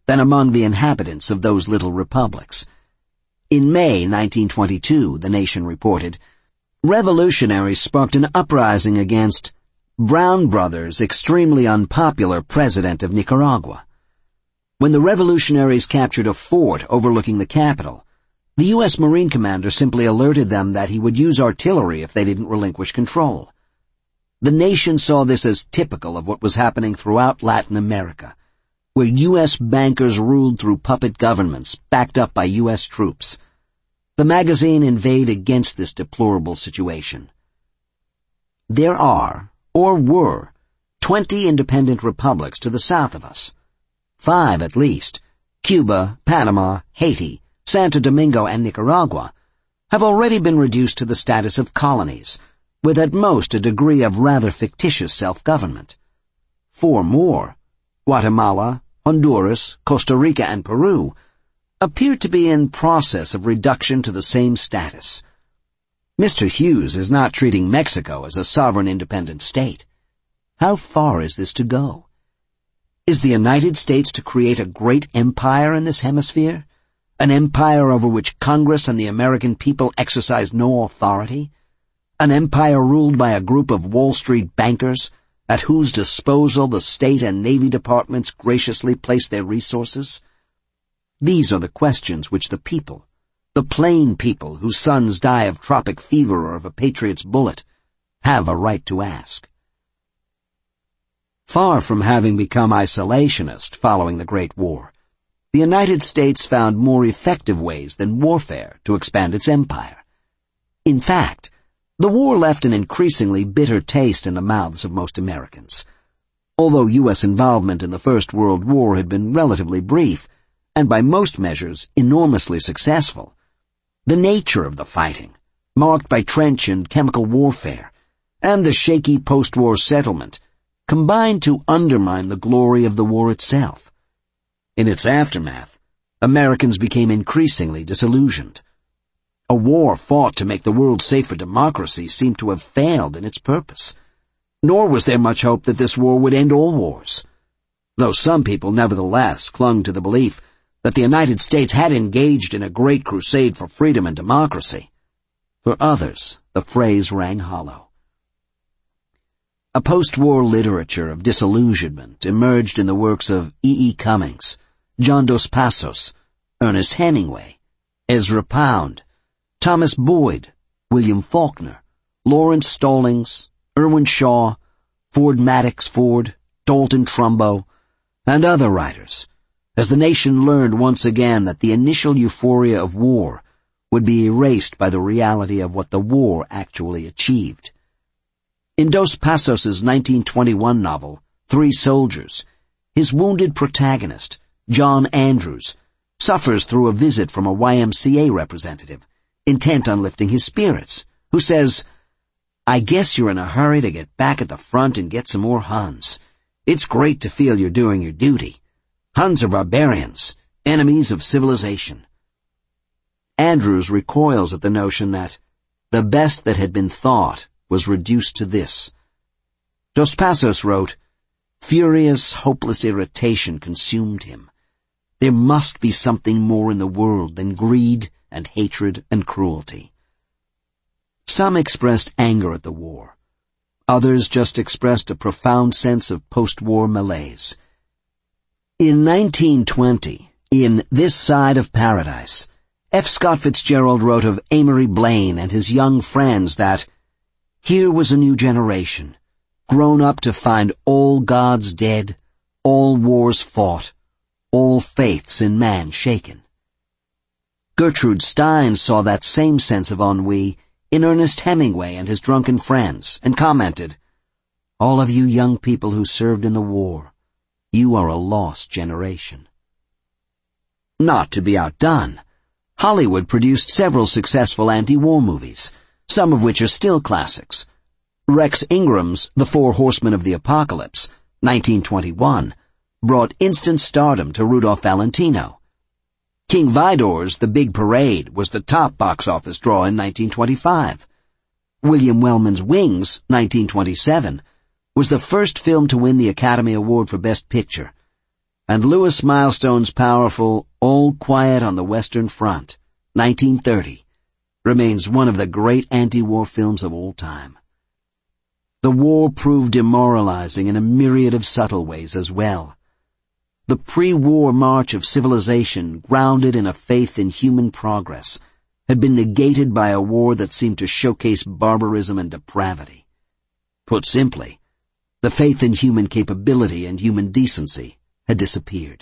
than among the inhabitants of those little republics. In May nineteen twenty-two, the Nation reported, revolutionaries sparked an uprising against Brown Brothers' extremely unpopular president of Nicaragua. When the revolutionaries captured a fort overlooking the capital, the U S Marine commander simply alerted them that he would use artillery if they didn't relinquish control. The Nation saw this as typical of what was happening throughout Latin America, where U S bankers ruled through puppet governments backed up by U S troops. The magazine inveighed against this deplorable situation. There are, or were, twenty independent republics to the south of us. Five at least, Cuba, Panama, Haiti, Santo Domingo, and Nicaragua, have already been reduced to the status of colonies, with at most a degree of rather fictitious self-government. Four more, Guatemala, Honduras, Costa Rica, and Peru, appear to be in process of reduction to the same status. Mister Hughes is not treating Mexico as a sovereign independent state. How far is this to go? Is the United States to create a great empire in this hemisphere? An empire over which Congress and the American people exercise no authority? An empire ruled by a group of Wall Street bankers at whose disposal the State and Navy departments graciously place their resources? These are the questions which the people, the plain people whose sons die of tropic fever or of a patriot's bullet, have a right to ask. Far from having become isolationist following the Great War, the United States found more effective ways than warfare to expand its empire. In fact, the war left an increasingly bitter taste in the mouths of most Americans. Although U S involvement in the First World War had been relatively brief, and by most measures enormously successful, the nature of the fighting, marked by trench and chemical warfare, and the shaky post-war settlement, combined to undermine the glory of the war itself. In its aftermath, Americans became increasingly disillusioned. A war fought to make the world safe for democracy seemed to have failed in its purpose. Nor was there much hope that this war would end all wars, though some people nevertheless clung to the belief that the United States had engaged in a great crusade for freedom and democracy. For others, the phrase rang hollow. A post-war literature of disillusionment emerged in the works of E. E. Cummings, John Dos Passos, Ernest Hemingway, Ezra Pound, Thomas Boyd, William Faulkner, Lawrence Stallings, Irwin Shaw, Ford Madox Ford, Dalton Trumbo, and other writers, as the nation learned once again that the initial euphoria of war would be erased by the reality of what the war actually achieved. In Dos Passos's nineteen twenty-one novel, Three Soldiers, his wounded protagonist, John Andrews, suffers through a visit from a Y M C A representative, intent on lifting his spirits, who says, "I guess you're in a hurry to get back at the front and get some more Huns. It's great to feel you're doing your duty. Huns are barbarians, enemies of civilization." Andrews recoils at the notion that the best that had been thought was reduced to this. Dos Passos wrote, "Furious, hopeless irritation consumed him. There must be something more in the world than greed and hatred and cruelty." Some expressed anger at the war. Others just expressed a profound sense of post-war malaise. In nineteen twenty, in This Side of Paradise, F. Scott Fitzgerald wrote of Amory Blaine and his young friends that here was a new generation, grown up to find all gods dead, all wars fought, all faiths in man shaken. Gertrude Stein saw that same sense of ennui in Ernest Hemingway and his drunken friends, and commented, "All of you young people who served in the war, you are a lost generation." Not to be outdone, Hollywood produced several successful anti-war movies, some of which are still classics. Rex Ingram's The Four Horsemen of the Apocalypse, nineteen twenty-one, brought instant stardom to Rudolph Valentino. King Vidor's The Big Parade was the top box office draw in nineteen twenty-five. William Wellman's Wings, nineteen twenty-seven, was the first film to win the Academy Award for Best Picture. and Lewis Milestone's powerful All Quiet on the Western Front, nineteen thirty, remains one of the great anti-war films of all time. The war proved demoralizing in a myriad of subtle ways as well. The pre-war march of civilization, grounded in a faith in human progress, had been negated by a war that seemed to showcase barbarism and depravity. Put simply, the faith in human capability and human decency had disappeared.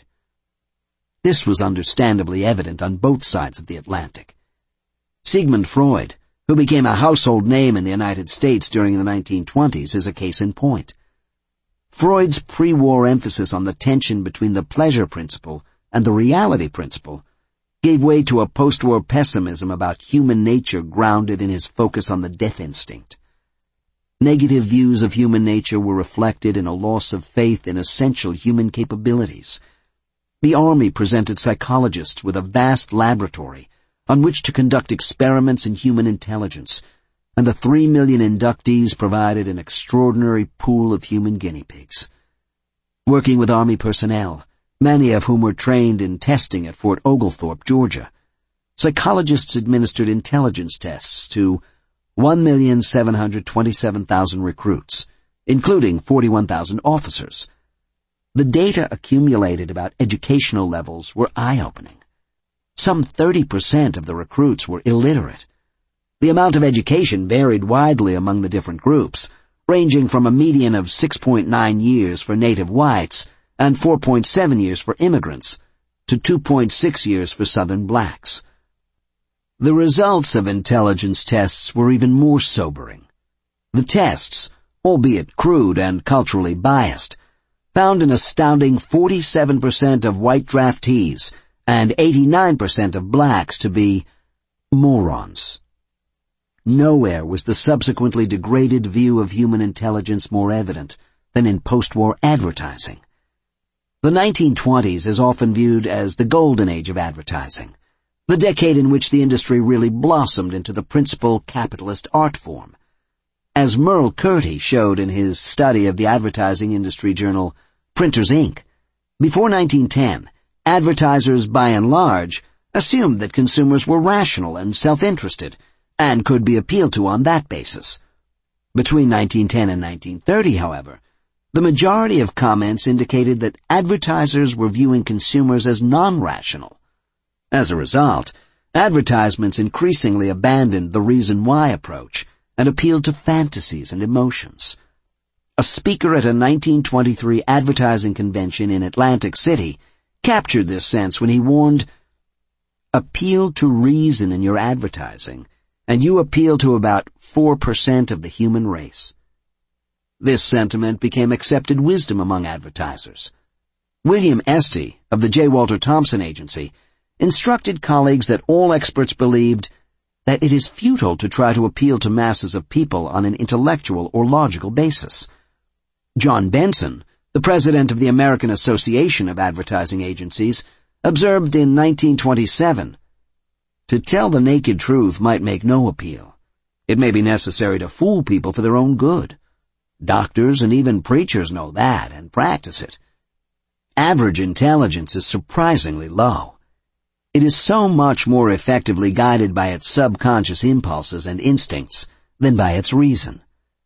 This was understandably evident on both sides of the Atlantic. Sigmund Freud, who became a household name in the United States during the nineteen twenties, is a case in point. Freud's pre-war emphasis on the tension between the pleasure principle and the reality principle gave way to a post-war pessimism about human nature grounded in his focus on the death instinct. Negative views of human nature were reflected in a loss of faith in essential human capabilities. The Army presented psychologists with a vast laboratory on which to conduct experiments in human intelligence, and the three million inductees provided an extraordinary pool of human guinea pigs. Working with Army personnel, many of whom were trained in testing at Fort Oglethorpe, Georgia, psychologists administered intelligence tests to one million seven hundred twenty-seven thousand recruits, including forty-one thousand officers. The data accumulated about educational levels were eye-opening. Some thirty percent of the recruits were illiterate. The amount of education varied widely among the different groups, ranging from a median of six point nine years for native whites and four point seven years for immigrants to two point six years for Southern blacks. The results of intelligence tests were even more sobering. The tests, albeit crude and culturally biased, found an astounding forty-seven percent of white draftees and eighty-nine percent of blacks to be morons. Nowhere was the subsequently degraded view of human intelligence more evident than in post-war advertising. The nineteen twenties is often viewed as the golden age of advertising, the decade in which the industry really blossomed into the principal capitalist art form. As Merle Curti showed in his study of the advertising industry journal Printers, Incorporated, before nineteen ten, advertisers by and large assumed that consumers were rational and self-interested, and could be appealed to on that basis. Between nineteen ten and nineteen thirty, however, the majority of comments indicated that advertisers were viewing consumers as non-rational. As a result, advertisements increasingly abandoned the reason why approach and appealed to fantasies and emotions. A speaker at a nineteen twenty-three advertising convention in Atlantic City captured this sense when he warned, "Appeal to reason in your advertising, and you appeal to about four percent of the human race." This sentiment became accepted wisdom among advertisers. William Esty, of the J. Walter Thompson Agency, instructed colleagues that all experts believed that it is futile to try to appeal to masses of people on an intellectual or logical basis. John Benson, the president of the American Association of Advertising Agencies, observed in nineteen twenty-seven, "To tell the naked truth might make no appeal. It may be necessary to fool people for their own good. Doctors and even preachers know that and practice it. Average intelligence is surprisingly low. It is so much more effectively guided by its subconscious impulses and instincts than by its reason."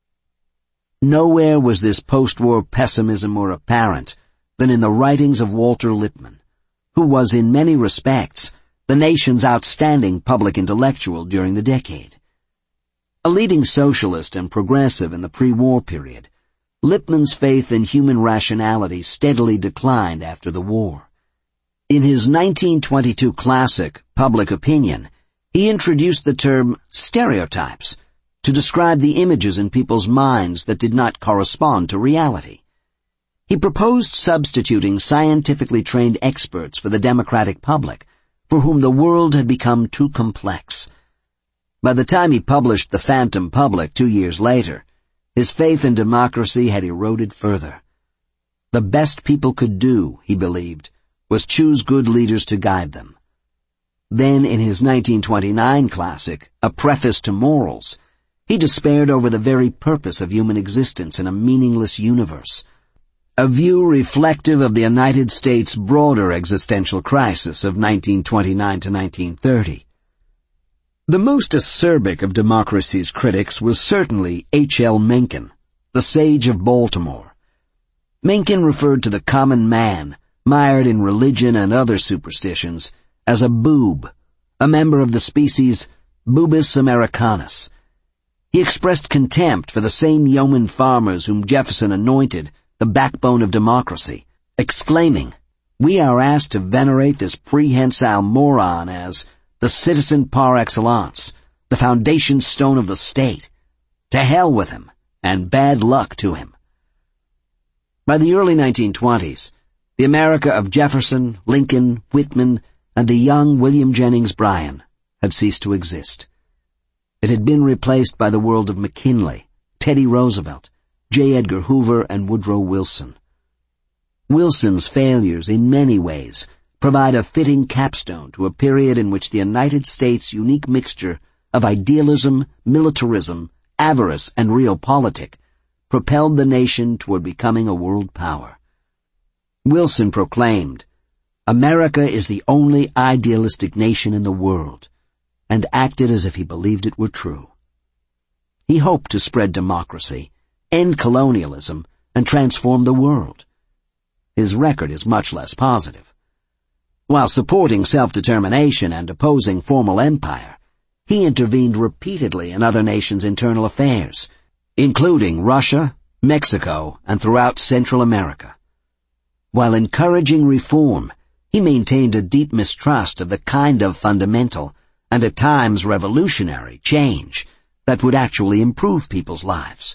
Nowhere was this post-war pessimism more apparent than in the writings of Walter Lippmann, who was in many respects the nation's outstanding public intellectual during the decade. A leading socialist and progressive in the pre-war period, Lippmann's faith in human rationality steadily declined after the war. In his nineteen twenty-two classic, Public Opinion, he introduced the term stereotypes to describe the images in people's minds that did not correspond to reality. He proposed substituting scientifically trained experts for the democratic public, for whom the world had become too complex. By the time he published The Phantom Public two years later, his faith in democracy had eroded further. The best people could do, he believed, was choose good leaders to guide them. Then in his nineteen twenty-nine classic, A Preface to Morals, he despaired over the very purpose of human existence in a meaningless universe. a view reflective of the United States' broader existential crisis of nineteen twenty-nine to nineteen thirty. The most acerbic of democracy's critics was certainly H L Mencken, the sage of Baltimore. Mencken referred to the common man, mired in religion and other superstitions, as a boob, a member of the species Boobus americanus. He expressed contempt for the same yeoman farmers whom Jefferson anointed the backbone of democracy, exclaiming, "We are asked to venerate this prehensile moron as the citizen par excellence, the foundation stone of the state. To hell with him, and bad luck to him." By the early nineteen twenties, the America of Jefferson, Lincoln, Whitman, and the young William Jennings Bryan had ceased to exist. It had been replaced by the world of McKinley, Teddy Roosevelt, J. Edgar Hoover, and Woodrow Wilson. Wilson's failures, in many ways, provide a fitting capstone to a period in which the United States' unique mixture of idealism, militarism, avarice, and realpolitik propelled the nation toward becoming a world power. Wilson proclaimed, "America is the only idealistic nation in the world," and acted as if he believed it were true. He hoped to spread democracy, end colonialism, and transform the world. His record is much less positive. While supporting self-determination and opposing formal empire, he intervened repeatedly in other nations' internal affairs, including Russia, Mexico, and throughout Central America. While encouraging reform, he maintained a deep mistrust of the kind of fundamental, and at times revolutionary, change that would actually improve people's lives.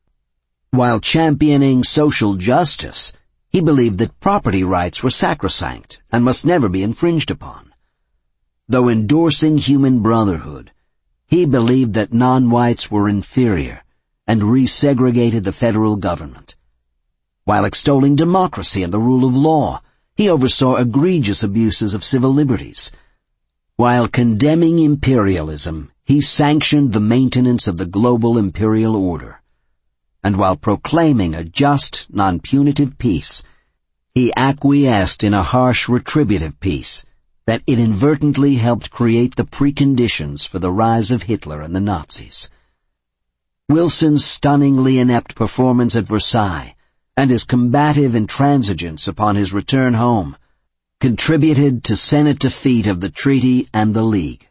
While championing social justice, he believed that property rights were sacrosanct and must never be infringed upon. Though endorsing human brotherhood, he believed that non-whites were inferior and resegregated the federal government. While extolling democracy and the rule of law, he oversaw egregious abuses of civil liberties. While condemning imperialism, he sanctioned the maintenance of the global imperial order. And while proclaiming a just, non-punitive peace, he acquiesced in a harsh retributive peace that inadvertently helped create the preconditions for the rise of Hitler and the Nazis. Wilson's stunningly inept performance at Versailles and his combative intransigence upon his return home contributed to Senate defeat of the treaty and the League.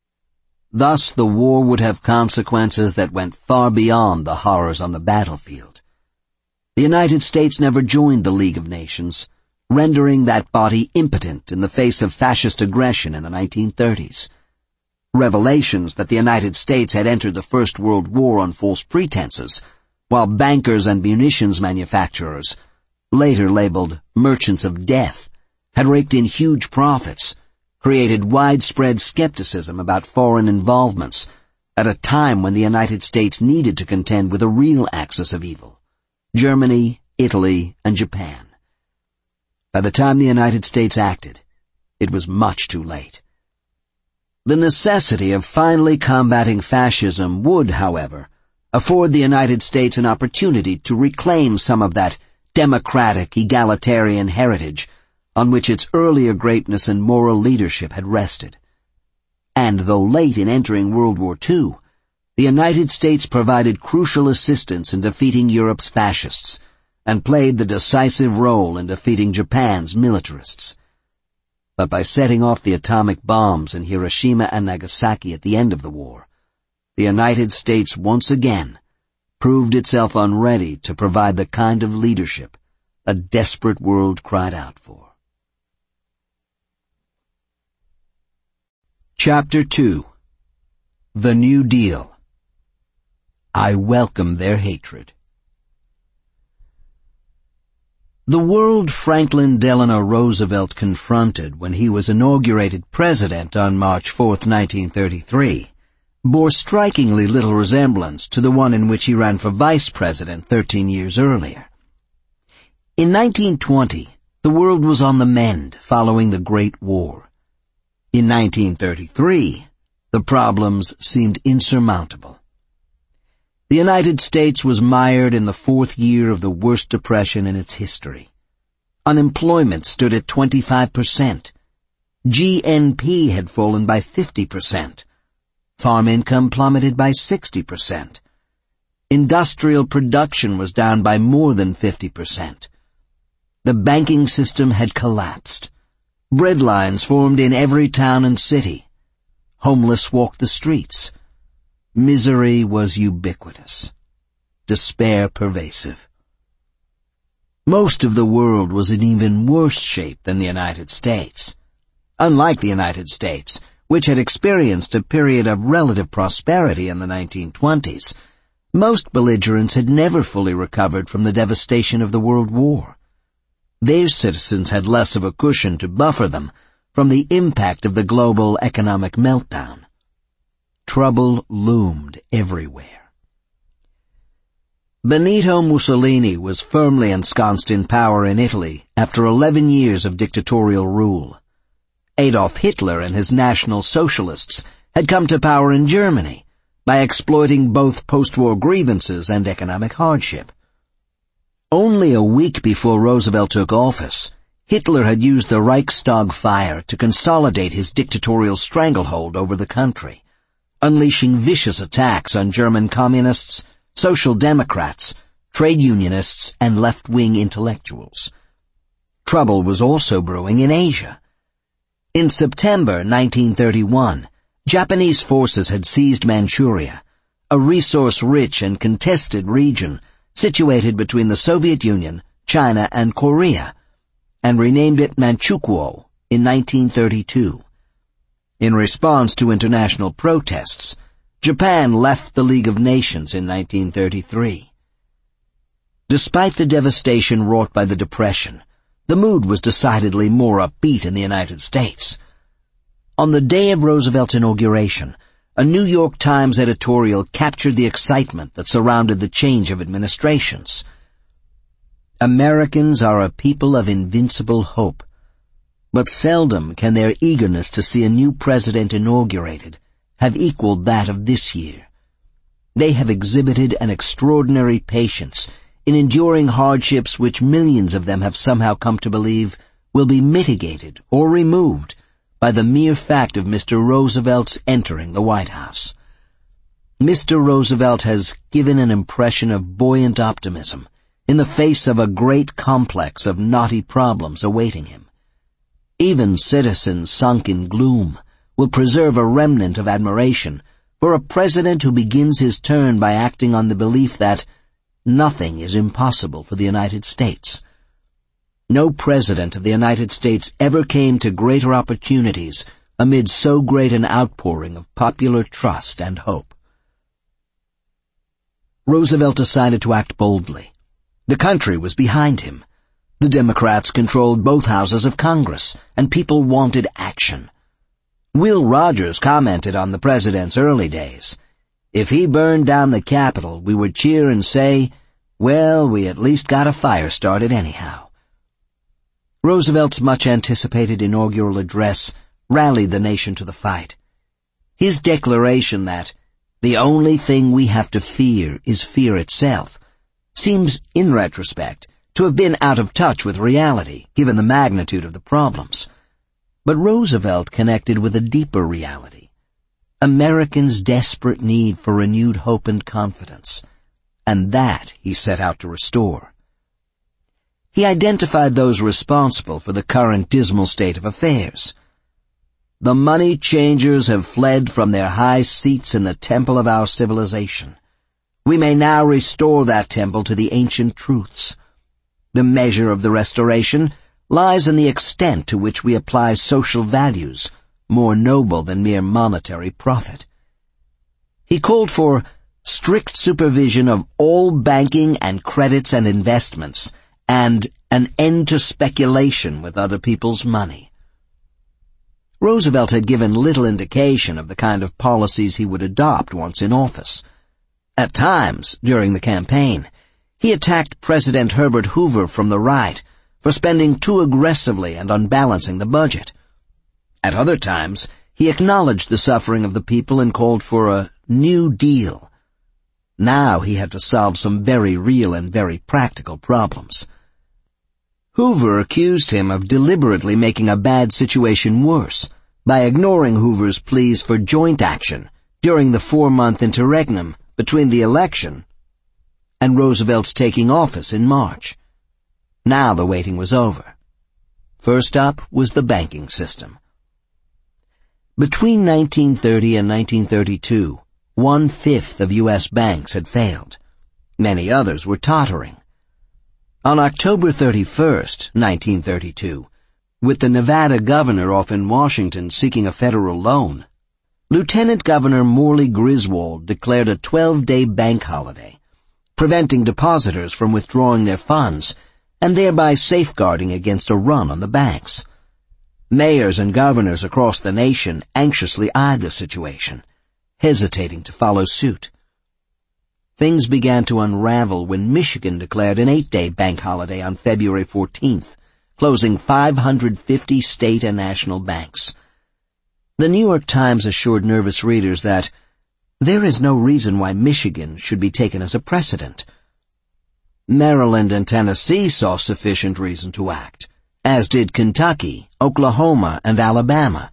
Thus the war would have consequences that went far beyond the horrors on the battlefield. The United States never joined the League of Nations, rendering that body impotent in the face of fascist aggression in the nineteen thirties. Revelations that the United States had entered the First World War on false pretenses, while bankers and munitions manufacturers, later labeled merchants of death, had raked in huge profits, created widespread skepticism about foreign involvements at a time when the United States needed to contend with a real axis of evil, Germany, Italy, and Japan. By the time the United States acted, it was much too late. The necessity of finally combating fascism would, however, afford the United States an opportunity to reclaim some of that democratic, egalitarian heritage on which its earlier greatness and moral leadership had rested. And though late in entering World War Two, the United States provided crucial assistance in defeating Europe's fascists and played the decisive role in defeating Japan's militarists. But by setting off the atomic bombs in Hiroshima and Nagasaki at the end of the war, the United States once again proved itself unready to provide the kind of leadership a desperate world cried out for. Chapter two. The New Deal. I welcome their hatred. The world Franklin Delano Roosevelt confronted when he was inaugurated president on March fourth, nineteen thirty-three, bore strikingly little resemblance to the one in which he ran for vice president thirteen years earlier. In nineteen twenty, the world was on the mend following the Great War. In nineteen thirty-three, the problems seemed insurmountable. the United States was mired in the fourth year of the worst depression in its history. Unemployment stood at twenty-five percent. G N P had fallen by fifty percent. Farm income plummeted by sixty percent. Industrial production was down by more than fifty percent. The banking system had collapsed. Breadlines formed in every town and city. Homeless walked the streets. Misery was ubiquitous. Despair pervasive. Most of the world was in even worse shape than the United States. Unlike the United States, which had experienced a period of relative prosperity in the nineteen twenties, most belligerents had never fully recovered from the devastation of the World War. Their citizens had less of a cushion to buffer them from the impact of the global economic meltdown. Trouble loomed everywhere. Benito Mussolini was firmly ensconced in power in Italy after eleven years of dictatorial rule. Adolf Hitler and his National Socialists had come to power in Germany by exploiting both post-war grievances and economic hardship. Only a week before Roosevelt took office, Hitler had used the Reichstag fire to consolidate his dictatorial stranglehold over the country, unleashing vicious attacks on German communists, social democrats, trade unionists, and left-wing intellectuals. Trouble was also brewing in Asia. In September nineteen thirty-one, Japanese forces had seized Manchuria, a resource-rich and contested region situated between the Soviet Union, China, and Korea, and renamed it Manchukuo in nineteen thirty-two. In response to international protests, Japan left the League of Nations in nineteen thirty-three. Despite the devastation wrought by the Depression, the mood was decidedly more upbeat in the United States. On the day of Roosevelt's inauguration, a New York Times editorial captured the excitement that surrounded the change of administrations. Americans are a people of invincible hope, but seldom can their eagerness to see a new president inaugurated have equaled that of this year. They have exhibited an extraordinary patience in enduring hardships which millions of them have somehow come to believe will be mitigated or removed by the mere fact of Mister Roosevelt's entering the White House. Mister Roosevelt has given an impression of buoyant optimism in the face of a great complex of knotty problems awaiting him. Even citizens sunk in gloom will preserve a remnant of admiration for a president who begins his term by acting on the belief that nothing is impossible for the United States. No president of the United States ever came to greater opportunities amid so great an outpouring of popular trust and hope. Roosevelt decided to act boldly. The country was behind him. The Democrats controlled both houses of Congress, and people wanted action. Will Rogers commented on the president's early days. If he burned down the Capitol, we would cheer and say, well, we at least got a fire started anyhow. Roosevelt's much-anticipated inaugural address rallied the nation to the fight. His declaration that the only thing we have to fear is fear itself seems, in retrospect, to have been out of touch with reality, given the magnitude of the problems. But Roosevelt connected with a deeper reality, Americans' desperate need for renewed hope and confidence, and that he set out to restore. He identified those responsible for the current dismal state of affairs. The money changers have fled from their high seats in the temple of our civilization. We may now restore that temple to the ancient truths. The measure of the restoration lies in the extent to which we apply social values, more noble than mere monetary profit. He called for strict supervision of all banking and credits and investments, and an end to speculation with other people's money. Roosevelt had given little indication of the kind of policies he would adopt once in office. At times, during the campaign, he attacked President Herbert Hoover from the right for spending too aggressively and unbalancing the budget. At other times, he acknowledged the suffering of the people and called for a New Deal. Now he had to solve some very real and very practical problems. Hoover accused him of deliberately making a bad situation worse by ignoring Hoover's pleas for joint action during the four-month interregnum between the election and Roosevelt's taking office in March. Now the waiting was over. First up was the banking system. Between nineteen thirty and nineteen thirty-two, one-fifth of U S banks had failed. Many others were tottering. On October thirty-first, nineteen thirty-two, with the Nevada governor off in Washington seeking a federal loan, Lieutenant Governor Morley Griswold declared a twelve-day bank holiday, preventing depositors from withdrawing their funds and thereby safeguarding against a run on the banks. Mayors and governors across the nation anxiously eyed the situation, hesitating to follow suit. Things began to unravel when Michigan declared an eight-day bank holiday on February fourteenth, closing five hundred fifty state and national banks. The New York Times assured nervous readers that there is no reason why Michigan should be taken as a precedent. Maryland and Tennessee saw sufficient reason to act, as did Kentucky, Oklahoma, and Alabama,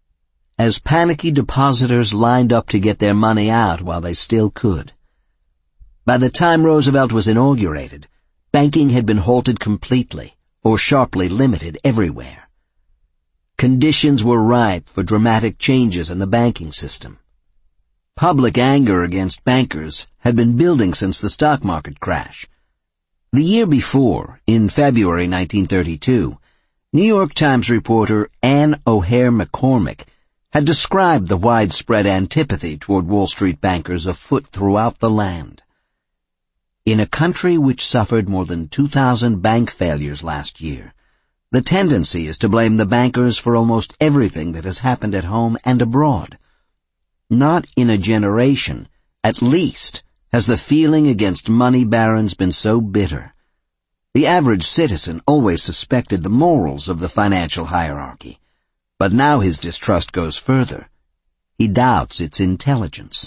as panicky depositors lined up to get their money out while they still could. By the time Roosevelt was inaugurated, banking had been halted completely or sharply limited everywhere. Conditions were ripe for dramatic changes in the banking system. Public anger against bankers had been building since the stock market crash. The year before, in February nineteen thirty-two, New York Times reporter Anne O'Hare McCormick had described the widespread antipathy toward Wall Street bankers afoot throughout the land. In a country which suffered more than two thousand bank failures last year, the tendency is to blame the bankers for almost everything that has happened at home and abroad. Not in a generation, at least, has the feeling against money barons been so bitter. The average citizen always suspected the morals of the financial hierarchy, but now his distrust goes further. He doubts its intelligence.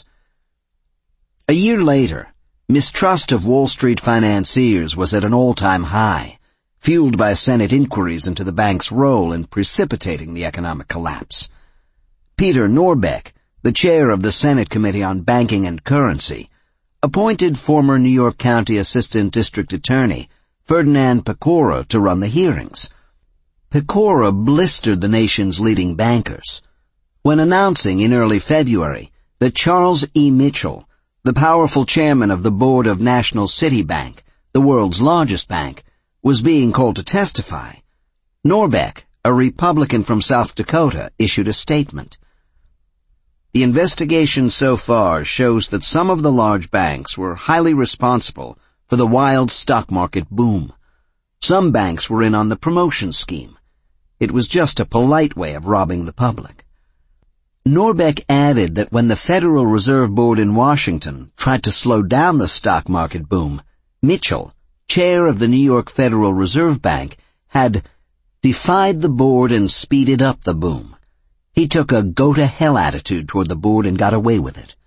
A year later, mistrust of Wall Street financiers was at an all-time high, fueled by Senate inquiries into the bank's role in precipitating the economic collapse. Peter Norbeck, the chair of the Senate Committee on Banking and Currency, appointed former New York County Assistant District Attorney Ferdinand Pecora to run the hearings. Pecora blistered the nation's leading bankers when announcing in early February that Charles E. Mitchell, the powerful chairman of the board of National City Bank, the world's largest bank, was being called to testify. Norbeck, a Republican from South Dakota, issued a statement. The investigation so far shows that some of the large banks were highly responsible for the wild stock market boom. Some banks were in on the promotion scheme. It was just a polite way of robbing the public. Norbeck added that when the Federal Reserve Board in Washington tried to slow down the stock market boom, Mitchell, chair of the New York Federal Reserve Bank, had defied the board and speeded up the boom. He took a go-to-hell attitude toward the board and got away with it.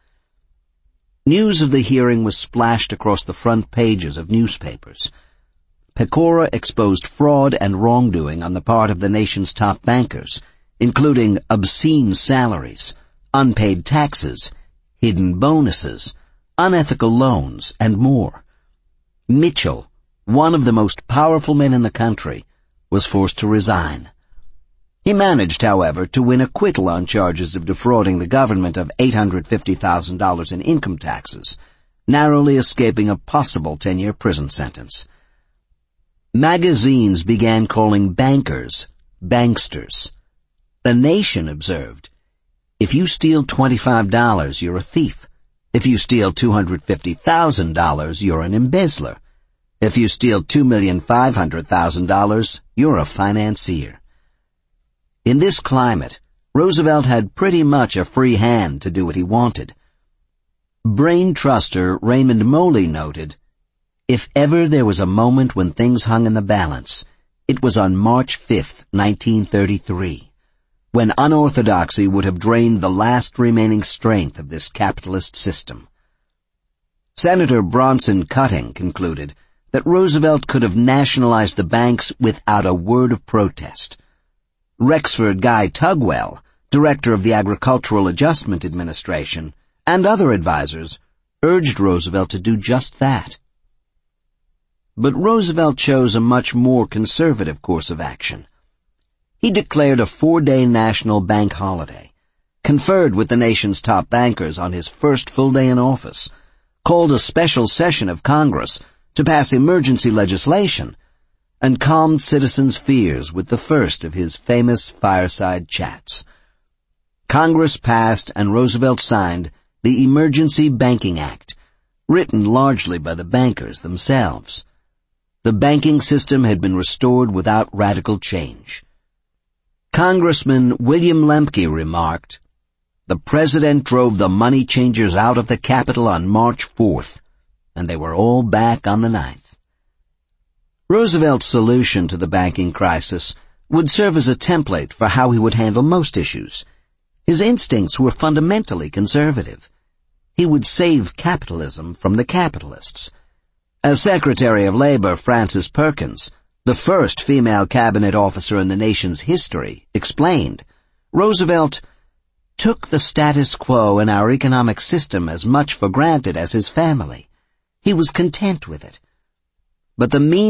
News of the hearing was splashed across the front pages of newspapers. Pecora exposed fraud and wrongdoing on the part of the nation's top bankers, including obscene salaries, unpaid taxes, hidden bonuses, unethical loans, and more. Mitchell, one of the most powerful men in the country, was forced to resign. He managed, however, to win acquittal on charges of defrauding the government of eight hundred fifty thousand dollars in income taxes, narrowly escaping a possible ten-year prison sentence. Magazines began calling bankers banksters. The Nation observed, "If you steal twenty-five dollars, you're a thief. If you steal two hundred fifty thousand dollars, you're an embezzler. If you steal two million five hundred thousand dollars, you're a financier." In this climate, Roosevelt had pretty much a free hand to do what he wanted. Brain truster Raymond Moley noted, "If ever there was a moment when things hung in the balance, it was on March fifth, nineteen thirty-three, when unorthodoxy would have drained the last remaining strength of this capitalist system." Senator Bronson Cutting concluded that Roosevelt could have nationalized the banks without a word of protest. Rexford Guy Tugwell, director of the Agricultural Adjustment Administration, and other advisers urged Roosevelt to do just that. But Roosevelt chose a much more conservative course of action. He declared a four-day national bank holiday, conferred with the nation's top bankers on his first full day in office, called a special session of Congress to pass emergency legislation, and calmed citizens' fears with the first of his famous fireside chats. Congress passed and Roosevelt signed the Emergency Banking Act, written largely by the bankers themselves. The banking system had been restored without radical change. Congressman William Lemke remarked, "The President drove the money changers out of the Capitol on March fourth, and they were all back on the ninth. Roosevelt's solution to the banking crisis would serve as a template for how he would handle most issues. His instincts were fundamentally conservative. He would save capitalism from the capitalists. As Secretary of Labor, Frances Perkins, the first female cabinet officer in the nation's history, explained, Roosevelt took the status quo in our economic system as much for granted as his family. He was content with it. But the means